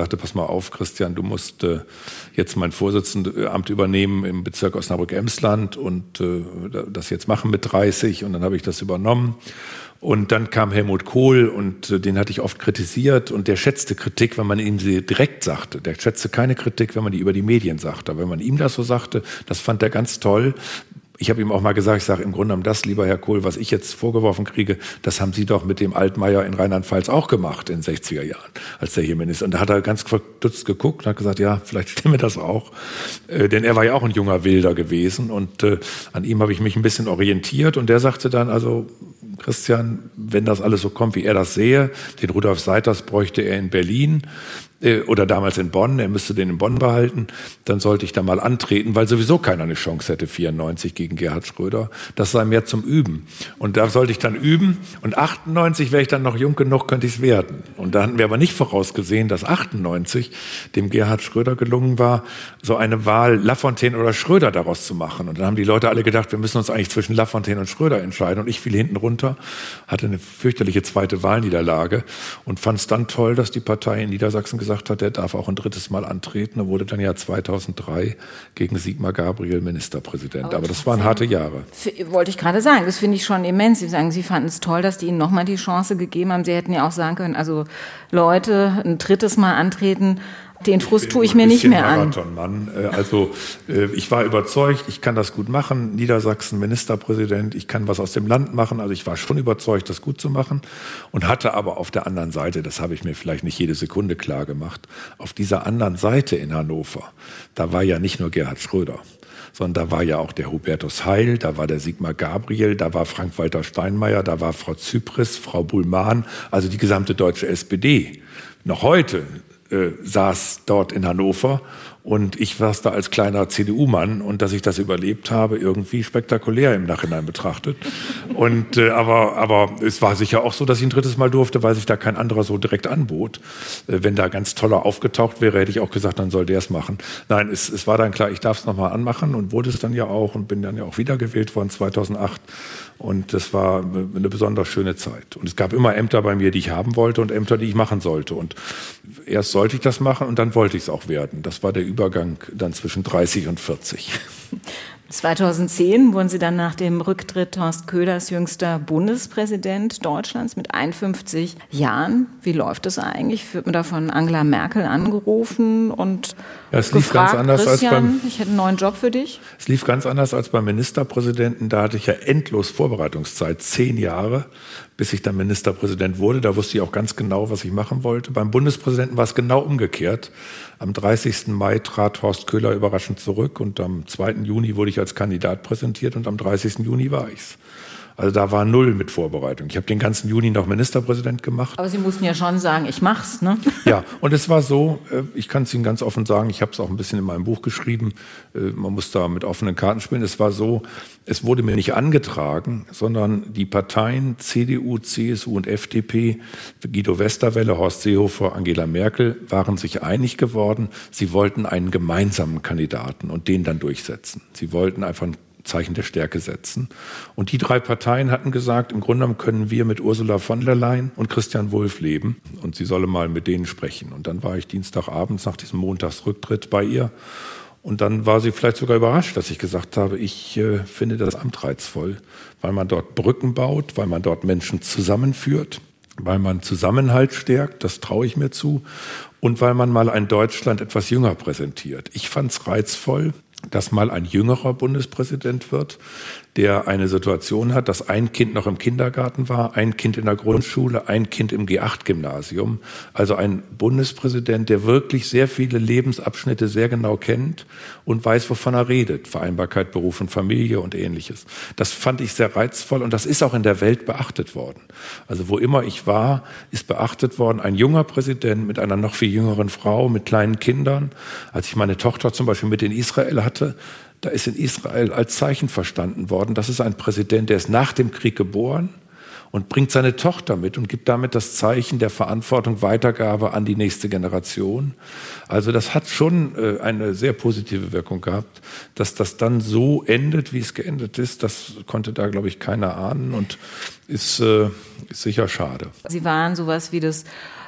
Speaker 3: mal auf, Christian, du musst äh, jetzt mein Vorsitzendeamt übernehmen im Bezirk Osnabrück-Emsland und äh, das jetzt machen mit dreißig. Und dann habe ich das übernommen. Und dann kam Helmut Kohl und äh, den hatte ich oft kritisiert und der schätzte Kritik, wenn man ihm sie direkt sagte. Der schätzte keine Kritik, wenn man die über die Medien sagte. Aber wenn man ihm das so sagte, das fand er ganz toll. Ich habe ihm auch mal gesagt, ich sage im Grunde genommen das, lieber Herr Kohl, was ich jetzt vorgeworfen kriege, das haben Sie doch mit dem Altmaier in Rheinland-Pfalz auch gemacht in den sechziger Jahren, als der hier Minister. Und da hat er ganz verdutzt geguckt und hat gesagt, ja, vielleicht stimme das auch. Äh, denn er war ja auch ein junger Wilder gewesen und äh, an ihm habe ich mich ein bisschen orientiert. Und der sagte dann, also Christian, wenn das alles so kommt, wie er das sehe, den Rudolf Seiters bräuchte er in Berlin oder damals in Bonn, er müsste den in Bonn behalten, dann sollte ich da mal antreten, weil sowieso keiner eine Chance hätte, vierundneunzig gegen Gerhard Schröder. Das sei mehr zum Üben. Und da sollte ich dann üben und achtundneunzig wäre ich dann noch jung genug, könnte ich es werden. Und da hatten wir aber nicht vorausgesehen, dass achtundneunzig dem Gerhard Schröder gelungen war, so eine Wahl Lafontaine oder Schröder daraus zu machen. Und dann haben die Leute alle gedacht, wir müssen uns eigentlich zwischen Lafontaine und Schröder entscheiden. Und ich fiel hinten runter, hatte eine fürchterliche zweite Wahlniederlage und fand es dann toll, dass die Partei in Niedersachsen gesagt hat, der darf auch ein drittes Mal antreten. Er wurde dann ja zweitausenddrei gegen Sigmar Gabriel Ministerpräsident. Aber, Aber das waren harte Jahre.
Speaker 2: Wollte ich gerade sagen, das finde ich schon immens. Sie sagen, Sie fanden es toll, dass die Ihnen nochmal die Chance gegeben haben. Sie hätten ja auch sagen können, also Leute, ein drittes Mal antreten, den Frust tue ich mir nicht mehr an.
Speaker 3: Marathonmann. Also ich war überzeugt, ich kann das gut machen. Niedersachsen Ministerpräsident, ich kann was aus dem Land machen. Also ich war schon überzeugt, das gut zu machen und hatte aber auf der anderen Seite, das habe ich mir vielleicht nicht jede Sekunde klar gemacht, auf dieser anderen Seite in Hannover, da war ja nicht nur Gerhard Schröder, sondern da war ja auch der Hubertus Heil, da war der Sigmar Gabriel, da war Frank-Walter Steinmeier, da war Frau Zypris, Frau Buhlmann, also die gesamte deutsche S P D. Noch heute Äh, saß dort in Hannover und ich saß da als kleiner C D U-Mann und dass ich das überlebt habe, irgendwie spektakulär im Nachhinein betrachtet. Und äh, aber aber es war sicher auch so, dass ich ein drittes Mal durfte, weil sich da kein anderer so direkt anbot. Äh, wenn da ganz toller aufgetaucht wäre, hätte ich auch gesagt, dann soll der es machen. Nein, es, es war dann klar, ich darf es nochmal anmachen und wurde es dann ja auch und bin dann ja auch wiedergewählt worden zweitausendacht. Und das war eine besonders schöne Zeit. Und es gab immer Ämter bei mir, die ich haben wollte und Ämter, die ich machen sollte. Und erst sollte ich das machen und dann wollte ich es auch werden. Das war der Übergang dann zwischen dreißig und vierzig.
Speaker 2: zweitausendzehn wurden Sie dann nach dem Rücktritt Horst Köhlers jüngster Bundespräsident Deutschlands mit einundfünfzig Jahren. Wie läuft das eigentlich? Wird man da von Angela Merkel angerufen und
Speaker 3: ja, es lief
Speaker 2: gefragt,
Speaker 3: ganz anders
Speaker 2: Christian,
Speaker 3: als beim,
Speaker 2: ich hätte einen neuen Job für dich?
Speaker 3: Es lief ganz anders als beim Ministerpräsidenten. Da hatte ich ja endlos Vorbereitungszeit, zehn Jahre, bis ich dann Ministerpräsident wurde. Da wusste ich auch ganz genau, was ich machen wollte. Beim Bundespräsidenten war es genau umgekehrt. Am dreißigsten Mai trat Horst Köhler überraschend zurück und am zweiten Juni wurde ich als Kandidat präsentiert und am dreißigsten Juni war ich's. Also da war null mit Vorbereitung. Ich habe den ganzen Juni noch Ministerpräsident gemacht.
Speaker 2: Aber Sie mussten ja schon sagen, ich mach's, ne?
Speaker 3: Ja, und es war so, ich kann es Ihnen ganz offen sagen, ich habe es auch ein bisschen in meinem Buch geschrieben, man muss da mit offenen Karten spielen. Es war so, es wurde mir nicht angetragen, sondern die Parteien C D U, C S U und F D P, Guido Westerwelle, Horst Seehofer, Angela Merkel, waren sich einig geworden, sie wollten einen gemeinsamen Kandidaten und den dann durchsetzen. Sie wollten einfach ein Zeichen der Stärke setzen. Und die drei Parteien hatten gesagt, im Grunde genommen können wir mit Ursula von der Leyen und Christian Wulff leben und sie solle mal mit denen sprechen. Und dann war ich Dienstagabends nach diesem Montagsrücktritt bei ihr und dann war sie vielleicht sogar überrascht, dass ich gesagt habe, ich äh, finde das Amt reizvoll, weil man dort Brücken baut, weil man dort Menschen zusammenführt, weil man Zusammenhalt stärkt, das traue ich mir zu, und weil man mal ein Deutschland etwas jünger präsentiert. Ich fand es reizvoll, dass mal ein jüngerer Bundespräsident wird, der eine Situation hat, dass ein Kind noch im Kindergarten war, ein Kind in der Grundschule, ein Kind im G acht Gymnasium. Also ein Bundespräsident, der wirklich sehr viele Lebensabschnitte sehr genau kennt und weiß, wovon er redet. Vereinbarkeit, Beruf und Familie und Ähnliches. Das fand ich sehr reizvoll und das ist auch in der Welt beachtet worden. Also wo immer ich war, ist beachtet worden, ein junger Präsident mit einer noch viel jüngeren Frau, mit kleinen Kindern. Als ich meine Tochter zum Beispiel mit in Israel hatte, da ist in Israel als Zeichen verstanden worden, das ist ein Präsident, der ist nach dem Krieg geboren und bringt seine Tochter mit und gibt damit das Zeichen der Verantwortung, Weitergabe an die nächste Generation. Also das hat schon äh, eine sehr positive Wirkung gehabt. Dass das dann so endet, wie es geendet ist, das konnte da, glaube ich, keiner ahnen und ist, äh, ist sicher schade.
Speaker 2: Sie waren sowas wie das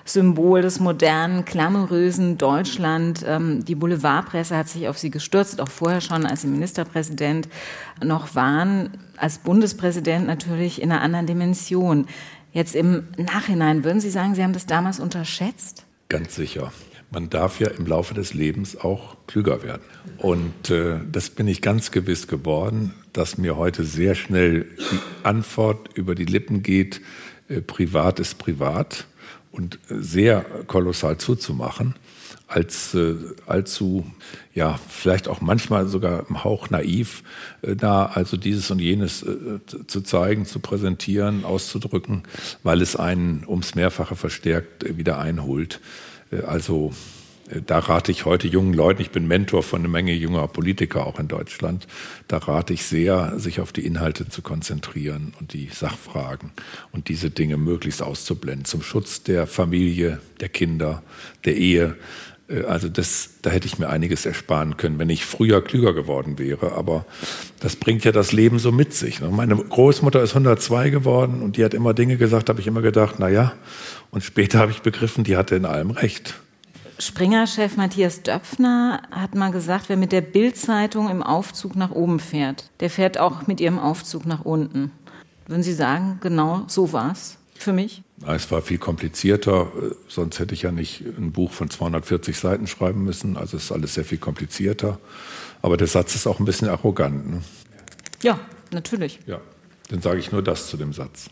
Speaker 2: Symbol des modernen, glamourösen Deutschland. Die Boulevardpresse hat sich auf Sie gestürzt, auch vorher schon, als Sie Ministerpräsident noch waren, als Bundespräsident natürlich in einer anderen Dimension. Jetzt im Nachhinein, würden Sie sagen, Sie haben das damals unterschätzt?
Speaker 3: Ganz sicher. Man darf ja im Laufe des Lebens auch klüger werden. Und äh, das bin ich ganz gewiss geworden, dass mir heute sehr schnell die Antwort über die Lippen geht, äh, privat ist privat, und sehr kolossal zuzumachen, als äh, allzu, ja, vielleicht auch manchmal sogar im Hauch naiv, äh, da also dieses und jenes äh, zu zeigen, zu präsentieren, auszudrücken, weil es einen ums Mehrfache verstärkt äh, wieder einholt. Äh, also äh, da rate ich heute jungen Leuten, ich bin Mentor von einer Menge junger Politiker auch in Deutschland, da rate ich sehr, sich auf die Inhalte zu konzentrieren und die Sachfragen und diese Dinge möglichst auszublenden, zum Schutz der Familie, der Kinder, der Ehe. Also das, da hätte ich mir einiges ersparen können, wenn ich früher klüger geworden wäre. Aber das bringt ja das Leben so mit sich. Meine Großmutter ist hundertzwei geworden und die hat immer Dinge gesagt, habe ich immer gedacht, na ja. Und später habe ich begriffen, die hatte in allem recht.
Speaker 2: Springer-Chef Matthias Döpfner hat mal gesagt, wer mit der Bild-Zeitung im Aufzug nach oben fährt, der fährt auch mit ihrem Aufzug nach unten. Würden Sie sagen, genau so war es für mich?
Speaker 3: Es war viel komplizierter, sonst hätte ich ja nicht ein Buch von zweihundertvierzig Seiten schreiben müssen. Also es ist alles sehr viel komplizierter. Aber der Satz ist auch ein bisschen arrogant. Ne?
Speaker 2: Ja, natürlich.
Speaker 3: Ja, dann sage ich nur das zu dem Satz.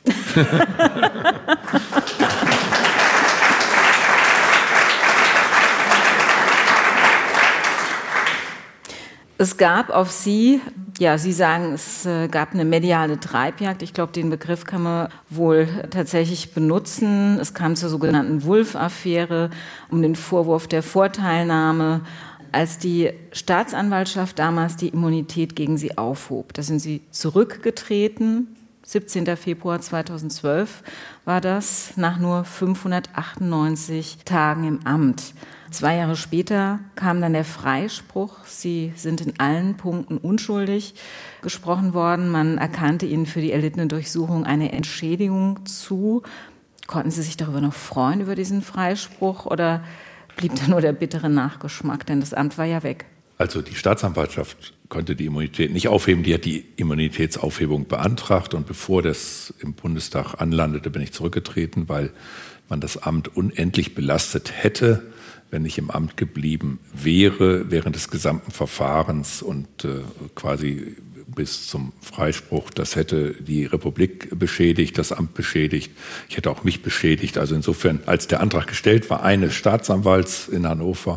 Speaker 2: Es gab auf Sie, ja, Sie sagen, es gab eine mediale Treibjagd. Ich glaube, den Begriff kann man wohl tatsächlich benutzen. Es kam zur sogenannten Wulff-Affäre um den Vorwurf der Vorteilnahme, als die Staatsanwaltschaft damals die Immunität gegen Sie aufhob. Da sind Sie zurückgetreten. siebzehnten Februar zweitausendzwölf war das, nach nur fünfhundertachtundneunzig Tagen im Amt. Zwei Jahre später kam dann der Freispruch. Sie sind in allen Punkten unschuldig gesprochen worden. Man erkannte Ihnen für die erlittene Durchsuchung eine Entschädigung zu. Konnten Sie sich darüber noch freuen, über diesen Freispruch, oder blieb da nur der bittere Nachgeschmack, denn das Amt war ja weg?
Speaker 3: Also die Staatsanwaltschaft konnte die Immunität nicht aufheben. Die hat die Immunitätsaufhebung beantragt. Und bevor das im Bundestag anlandete, bin ich zurückgetreten, weil man das Amt unendlich belastet hätte, wenn ich im Amt geblieben wäre während des gesamten Verfahrens und äh, quasi bis zum Freispruch. Das hätte die Republik beschädigt, das Amt beschädigt. Ich hätte auch mich beschädigt. Also insofern, als der Antrag gestellt war, eines Staatsanwalts in Hannover,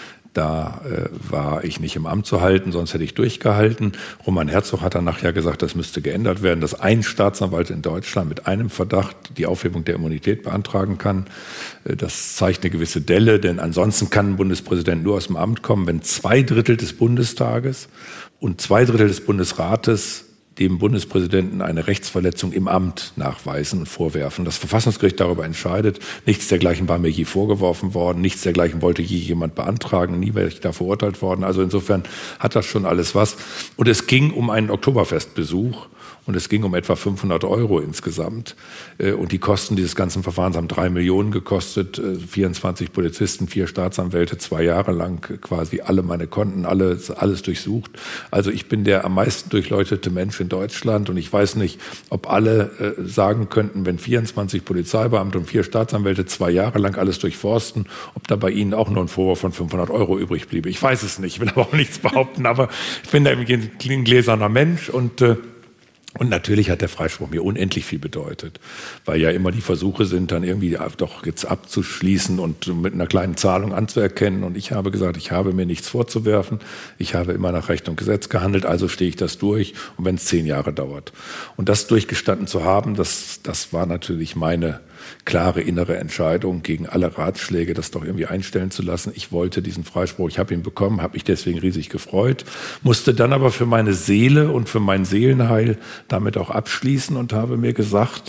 Speaker 3: da äh, war ich nicht im Amt zu halten, sonst hätte ich durchgehalten. Roman Herzog hat danach ja gesagt, das müsste geändert werden, dass ein Staatsanwalt in Deutschland mit einem Verdacht die Aufhebung der Immunität beantragen kann. Äh, das zeigt eine gewisse Delle, denn ansonsten kann ein Bundespräsident nur aus dem Amt kommen, wenn zwei Drittel des Bundestages und zwei Drittel des Bundesrates dem Bundespräsidenten eine Rechtsverletzung im Amt nachweisen und vorwerfen. Das Verfassungsgericht darüber entscheidet. Nichts dergleichen war mir je vorgeworfen worden. Nichts dergleichen wollte je jemand beantragen. Nie wäre ich da verurteilt worden. Also insofern hat das schon alles was. Und es ging um einen Oktoberfestbesuch. Und es ging um etwa fünfhundert Euro insgesamt. Und die Kosten dieses ganzen Verfahrens haben drei Millionen gekostet. vierundzwanzig Polizisten, vier Staatsanwälte, zwei Jahre lang quasi alle meine Konten, alles, alles durchsucht. Also ich bin der am meisten durchleuchtete Mensch in Deutschland. Und ich weiß nicht, ob alle sagen könnten, wenn vierundzwanzig Polizeibeamte und vier Staatsanwälte zwei Jahre lang alles durchforsten, ob da bei ihnen auch nur ein Vorwurf von fünfhundert Euro übrig bliebe. Ich weiß es nicht, ich will aber auch nichts behaupten. Aber ich bin da ein gläserner Mensch und Und natürlich hat der Freispruch mir unendlich viel bedeutet, weil ja immer die Versuche sind, dann irgendwie doch jetzt abzuschließen und mit einer kleinen Zahlung anzuerkennen. Und ich habe gesagt, ich habe mir nichts vorzuwerfen. Ich habe immer nach Recht und Gesetz gehandelt, also stehe ich das durch. Und wenn es zehn Jahre dauert. Und das durchgestanden zu haben, das, das war natürlich meine klare innere Entscheidung, gegen alle Ratschläge, das doch irgendwie einstellen zu lassen. Ich wollte diesen Freispruch, ich habe ihn bekommen, habe mich deswegen riesig gefreut, musste dann aber für meine Seele und für mein Seelenheil damit auch abschließen und habe mir gesagt,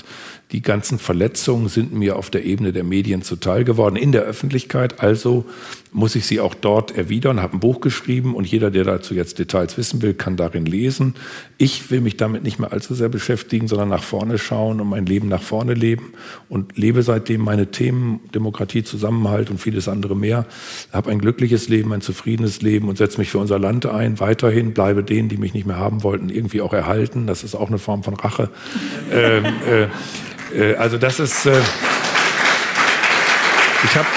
Speaker 3: Die ganzen Verletzungen sind mir auf der Ebene der Medien zuteil geworden, in der Öffentlichkeit. Also muss ich sie auch dort erwidern, habe ein Buch geschrieben und jeder, der dazu jetzt Details wissen will, kann darin lesen. Ich will mich damit nicht mehr allzu sehr beschäftigen, sondern nach vorne schauen und mein Leben nach vorne leben und lebe seitdem meine Themen, Demokratie, Zusammenhalt und vieles andere mehr. Habe ein glückliches Leben, ein zufriedenes Leben und setze mich für unser Land ein. Weiterhin bleibe denen, die mich nicht mehr haben wollten, irgendwie auch erhalten. Das ist auch eine Form von Rache. ähm, äh, Also das ist, äh, ich habe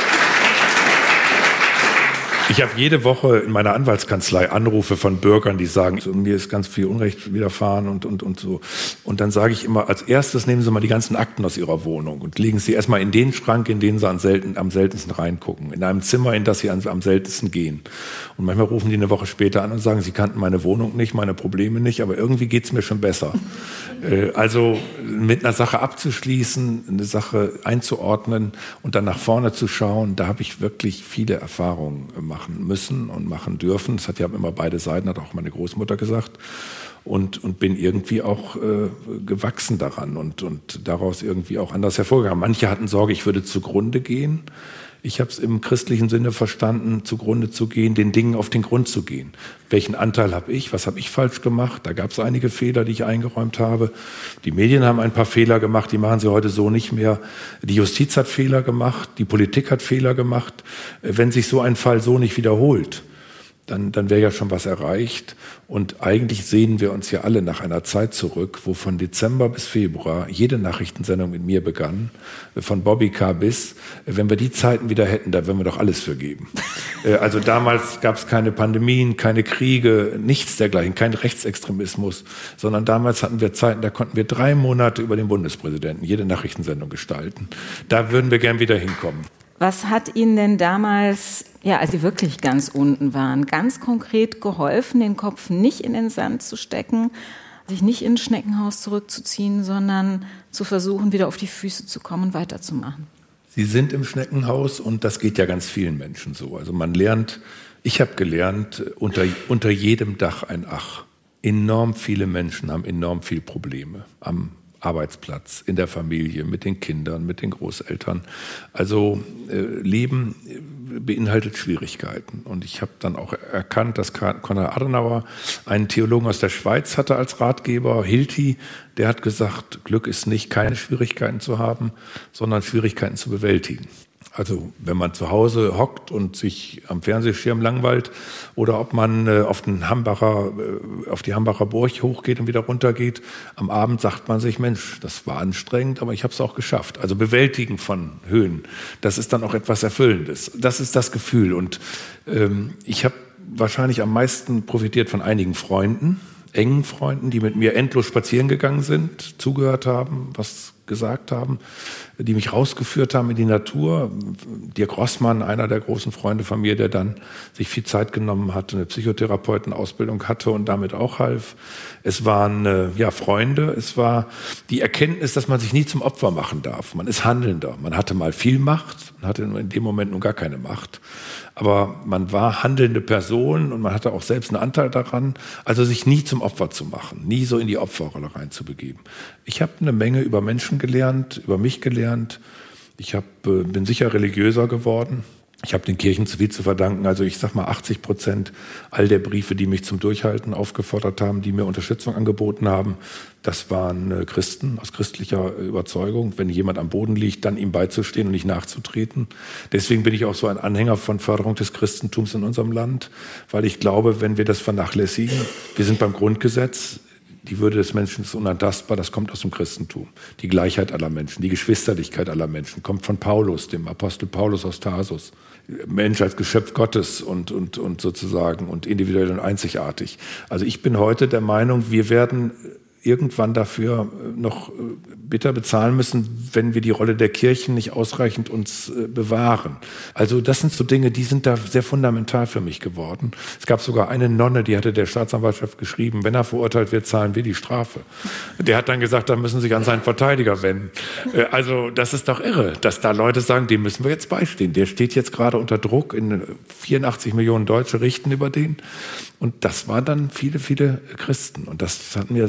Speaker 3: ich hab jede Woche in meiner Anwaltskanzlei Anrufe von Bürgern, die sagen, so, mir ist ganz viel Unrecht widerfahren und, und, und so. Und dann sage ich immer, als erstes nehmen Sie mal die ganzen Akten aus Ihrer Wohnung und legen Sie erstmal in den Schrank, in den Sie am, selten, am seltensten reingucken. In einem Zimmer, in das Sie am, am seltensten gehen. Und manchmal rufen die eine Woche später an und sagen, Sie kannten meine Wohnung nicht, meine Probleme nicht, aber irgendwie geht's mir schon besser. äh, also mit einer Sache abzuschließen, eine Sache einzuordnen und dann nach vorne zu schauen, da habe ich wirklich viele Erfahrungen gemacht. machen müssen und machen dürfen. Das hat ja immer beide Seiten, hat auch meine Großmutter gesagt. Und, und bin irgendwie auch äh, gewachsen daran und, und daraus irgendwie auch anders hervorgegangen. Manche hatten Sorge, ich würde zugrunde gehen. Ich habe es im christlichen Sinne verstanden, zugrunde zu gehen, den Dingen auf den Grund zu gehen. Welchen Anteil habe ich? Was habe ich falsch gemacht? Da gab es einige Fehler, die ich eingeräumt habe. Die Medien haben ein paar Fehler gemacht, die machen sie heute so nicht mehr. Die Justiz hat Fehler gemacht, die Politik hat Fehler gemacht. Wenn sich so ein Fall so nicht wiederholt, dann, dann wäre ja schon was erreicht. Und eigentlich sehnen wir uns ja alle nach einer Zeit zurück, wo von Dezember bis Februar jede Nachrichtensendung mit mir begann, von Bobby K. bis, wenn wir die Zeiten wieder hätten, da würden wir doch alles für geben. Also damals gab es keine Pandemien, keine Kriege, nichts dergleichen, kein Rechtsextremismus, sondern damals hatten wir Zeiten, da konnten wir drei Monate über den Bundespräsidenten jede Nachrichtensendung gestalten. Da würden wir gern wieder hinkommen.
Speaker 2: Was hat Ihnen denn damals, ja, als Sie wirklich ganz unten waren, ganz konkret geholfen, den Kopf nicht in den Sand zu stecken, sich nicht in ein Schneckenhaus zurückzuziehen, sondern zu versuchen, wieder auf die Füße zu kommen und weiterzumachen?
Speaker 3: Sie sind im Schneckenhaus und das geht ja ganz vielen Menschen so. Also man lernt, ich habe gelernt, unter, unter jedem Dach ein Ach. Enorm viele Menschen haben enorm viele Probleme am Arbeitsplatz, in der Familie, mit den Kindern, mit den Großeltern. Also äh, Leben beinhaltet Schwierigkeiten. Und ich habe dann auch erkannt, dass Konrad Adenauer einen Theologen aus der Schweiz hatte als Ratgeber, Hilti, der hat gesagt, Glück ist nicht, keine Schwierigkeiten zu haben, sondern Schwierigkeiten zu bewältigen. Also wenn man zu Hause hockt und sich am Fernsehschirm langweilt oder ob man äh, auf, den Hambacher, äh, auf die Hambacher Burg hochgeht und wieder runtergeht, am Abend sagt man sich, Mensch, das war anstrengend, aber ich habe es auch geschafft. Also Bewältigen von Höhen, das ist dann auch etwas Erfüllendes. Das ist das Gefühl. Und ähm, ich habe wahrscheinlich am meisten profitiert von einigen Freunden, engen Freunden, die mit mir endlos spazieren gegangen sind, zugehört haben, was gesagt haben, die mich rausgeführt haben in die Natur. Dirk Rossmann, einer der großen Freunde von mir, der dann sich viel Zeit genommen hat, eine Psychotherapeutenausbildung hatte und damit auch half. Es waren äh, ja Freunde, es war die Erkenntnis, dass man sich nie zum Opfer machen darf. Man ist Handelnder. Man hatte mal viel Macht, man hatte in dem Moment nun gar keine Macht. Aber man war handelnde Person und man hatte auch selbst einen Anteil daran, also sich nie zum Opfer zu machen, nie so in die Opferrolle reinzubegeben. Ich habe eine Menge über Menschen gelernt, über mich gelernt. Ich hab, äh, bin sicher religiöser geworden. Ich habe den Kirchen zu viel zu verdanken. Also ich sag mal achtzig Prozent all der Briefe, die mich zum Durchhalten aufgefordert haben, die mir Unterstützung angeboten haben, das waren äh, Christen aus christlicher Überzeugung. Wenn jemand am Boden liegt, dann ihm beizustehen und nicht nachzutreten. Deswegen bin ich auch so ein Anhänger von Förderung des Christentums in unserem Land, weil ich glaube, wenn wir das vernachlässigen, wir sind beim Grundgesetz, die Würde des Menschen ist unantastbar, das kommt aus dem Christentum. Die Gleichheit aller Menschen, die Geschwisterlichkeit aller Menschen kommt von Paulus, dem Apostel Paulus aus Tarsus. Mensch als Geschöpf Gottes und, und, und sozusagen und individuell und einzigartig. Also ich bin heute der Meinung, wir werden irgendwann dafür noch bitter bezahlen müssen, wenn wir die Rolle der Kirchen nicht ausreichend uns bewahren. Also das sind so Dinge, die sind da sehr fundamental für mich geworden. Es gab sogar eine Nonne, die hatte der Staatsanwaltschaft geschrieben, wenn er verurteilt wird, zahlen wir die Strafe. Der hat dann gesagt, da müssen Sie sich an seinen Verteidiger wenden. Also das ist doch irre, dass da Leute sagen, dem müssen wir jetzt beistehen. Der steht jetzt gerade unter Druck, in vierundachtzig Millionen Deutsche richten über den. Und das waren dann viele, viele Christen. Und das hat mir sehr, sehr viel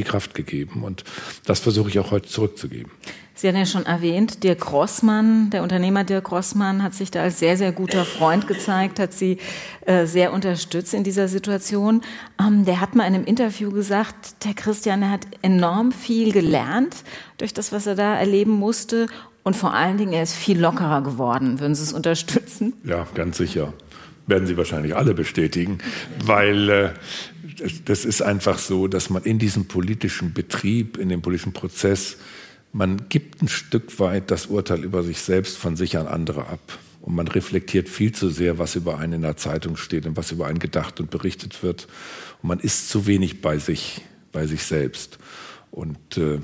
Speaker 3: Kraft gegeben. Und das versuche ich auch heute zurückzugeben.
Speaker 2: Sie hatten ja schon erwähnt, Dirk Grossmann, der Unternehmer Dirk Grossmann, hat sich da als sehr, sehr guter Freund gezeigt, hat Sie äh, sehr unterstützt in dieser Situation. Ähm, der hat mal in einem Interview gesagt, der Christian, der hat enorm viel gelernt durch das, was er da erleben musste. Und vor allen Dingen, er ist viel lockerer geworden. Würden Sie es unterstützen?
Speaker 3: Ja, ganz sicher. Werden Sie wahrscheinlich alle bestätigen, weil äh, das ist einfach so, dass man in diesem politischen Betrieb, in dem politischen Prozess, man gibt ein Stück weit das Urteil über sich selbst von sich an andere ab. Und man reflektiert viel zu sehr, was über einen in der Zeitung steht und was über einen gedacht und berichtet wird. Und man ist zu wenig bei sich, bei sich selbst. Und äh,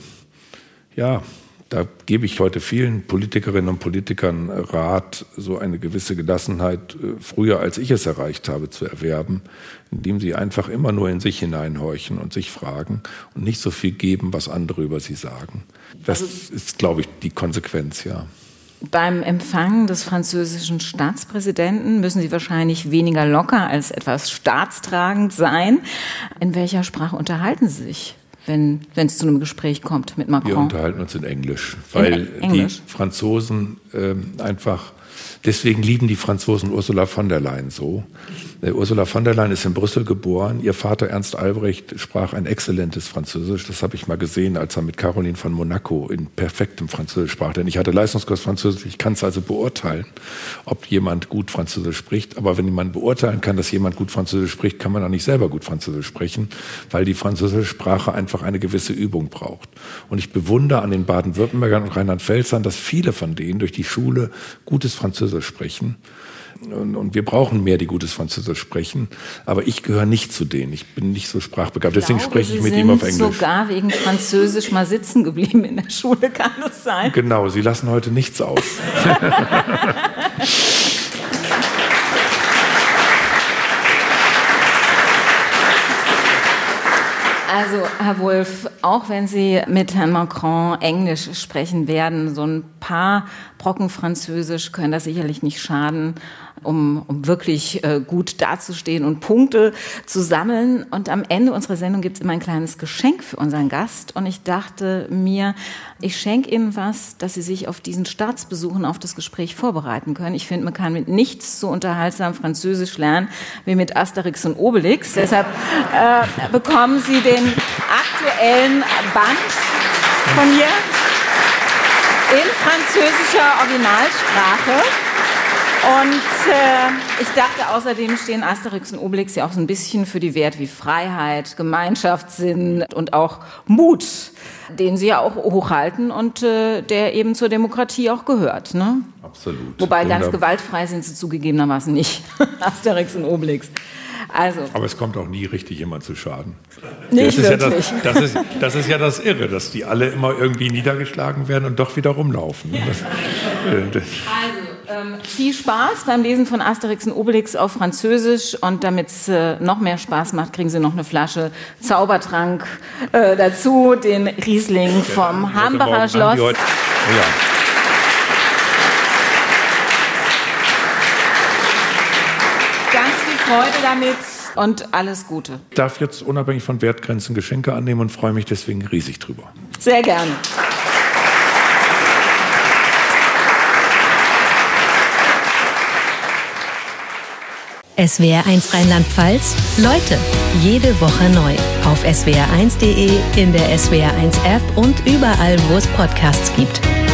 Speaker 3: ja, da gebe ich heute vielen Politikerinnen und Politikern Rat, so eine gewisse Gelassenheit äh, früher, als ich es erreicht habe, zu erwerben, indem sie einfach immer nur in sich hineinhorchen und sich fragen und nicht so viel geben, was andere über sie sagen. Das also, ist, glaube ich, die Konsequenz, ja.
Speaker 2: Beim Empfang des französischen Staatspräsidenten müssen Sie wahrscheinlich weniger locker als etwas staatstragend sein. In welcher Sprache unterhalten Sie sich, wenn wenn es zu einem Gespräch kommt mit Macron?
Speaker 3: Wir unterhalten uns in Englisch, weil
Speaker 2: in Englisch?
Speaker 3: die Franzosen äh, einfach, deswegen lieben die Franzosen Ursula von der Leyen so. Äh, Ursula von der Leyen ist in Brüssel geboren. Ihr Vater Ernst Albrecht sprach ein exzellentes Französisch. Das habe ich mal gesehen, als er mit Caroline von Monaco in perfektem Französisch sprach. Denn ich hatte Leistungskurs Französisch, ich kann es also beurteilen, ob jemand gut Französisch spricht. Aber wenn jemand beurteilen kann, dass jemand gut Französisch spricht, kann man auch nicht selber gut Französisch sprechen, weil die französische Sprache einfach eine gewisse Übung braucht. Und ich bewundere an den Baden-Württembergern und Rheinland-Pfälzern, dass viele von denen durch die Schule gutes Französisch sprechen. Und, und wir brauchen mehr, die gutes Französisch sprechen. Aber ich gehöre nicht zu denen. Ich bin nicht so sprachbegabt. Deswegen
Speaker 2: glaube,
Speaker 3: spreche ich
Speaker 2: Sie
Speaker 3: mit ihm auf Englisch.
Speaker 2: sind sogar wegen Französisch mal sitzen geblieben in der Schule, kann das sein?
Speaker 3: Genau, Sie lassen heute nichts aus.
Speaker 2: Also, Herr Wulff, auch wenn Sie mit Herrn Macron Englisch sprechen werden, so ein paar Brocken Französisch können das sicherlich nicht schaden, um, um wirklich äh, gut dazustehen und Punkte zu sammeln. Und am Ende unserer Sendung gibt es immer ein kleines Geschenk für unseren Gast. Und ich dachte mir, ich schenke Ihnen was, dass Sie sich auf diesen Staatsbesuchen, auf das Gespräch vorbereiten können. Ich finde, man kann mit nichts so unterhaltsam Französisch lernen wie mit Asterix und Obelix. Deshalb äh, bekommen Sie den aktuellen Band von mir in französischer Originalsprache. Und äh, ich dachte, außerdem stehen Asterix und Obelix ja auch so ein bisschen für die Werte wie Freiheit, Gemeinschaftssinn und auch Mut, den sie ja auch hochhalten und äh, der eben zur Demokratie auch gehört. Ne?
Speaker 3: Absolut.
Speaker 2: Wobei ganz
Speaker 3: Wunder-
Speaker 2: gewaltfrei sind sie zugegebenermaßen nicht, Asterix und Obelix. Also.
Speaker 3: Aber es kommt auch nie richtig jemand zu Schaden.
Speaker 2: Nicht
Speaker 3: das, ist
Speaker 2: wirklich.
Speaker 3: ja das, das, ist, das ist ja das Irre, dass die alle immer irgendwie niedergeschlagen werden und doch wieder rumlaufen. Das, äh, das
Speaker 2: Also, ähm, viel Spaß beim Lesen von Asterix und Obelix auf Französisch. Und damit es äh, noch mehr Spaß macht, kriegen Sie noch eine Flasche Zaubertrank äh, dazu, den Riesling vom
Speaker 3: ja,
Speaker 2: Hambacher Schloss.
Speaker 3: Heute, oh ja.
Speaker 2: Ganz viel Freude damit und alles Gute.
Speaker 3: Ich darf jetzt unabhängig von Wertgrenzen Geschenke annehmen und freue mich deswegen riesig drüber.
Speaker 2: Sehr gerne.
Speaker 1: S W R eins Rheinland-Pfalz. Leute, jede Woche neu. Auf S W R eins punkt de, in der S W R eins App und überall, wo es Podcasts gibt.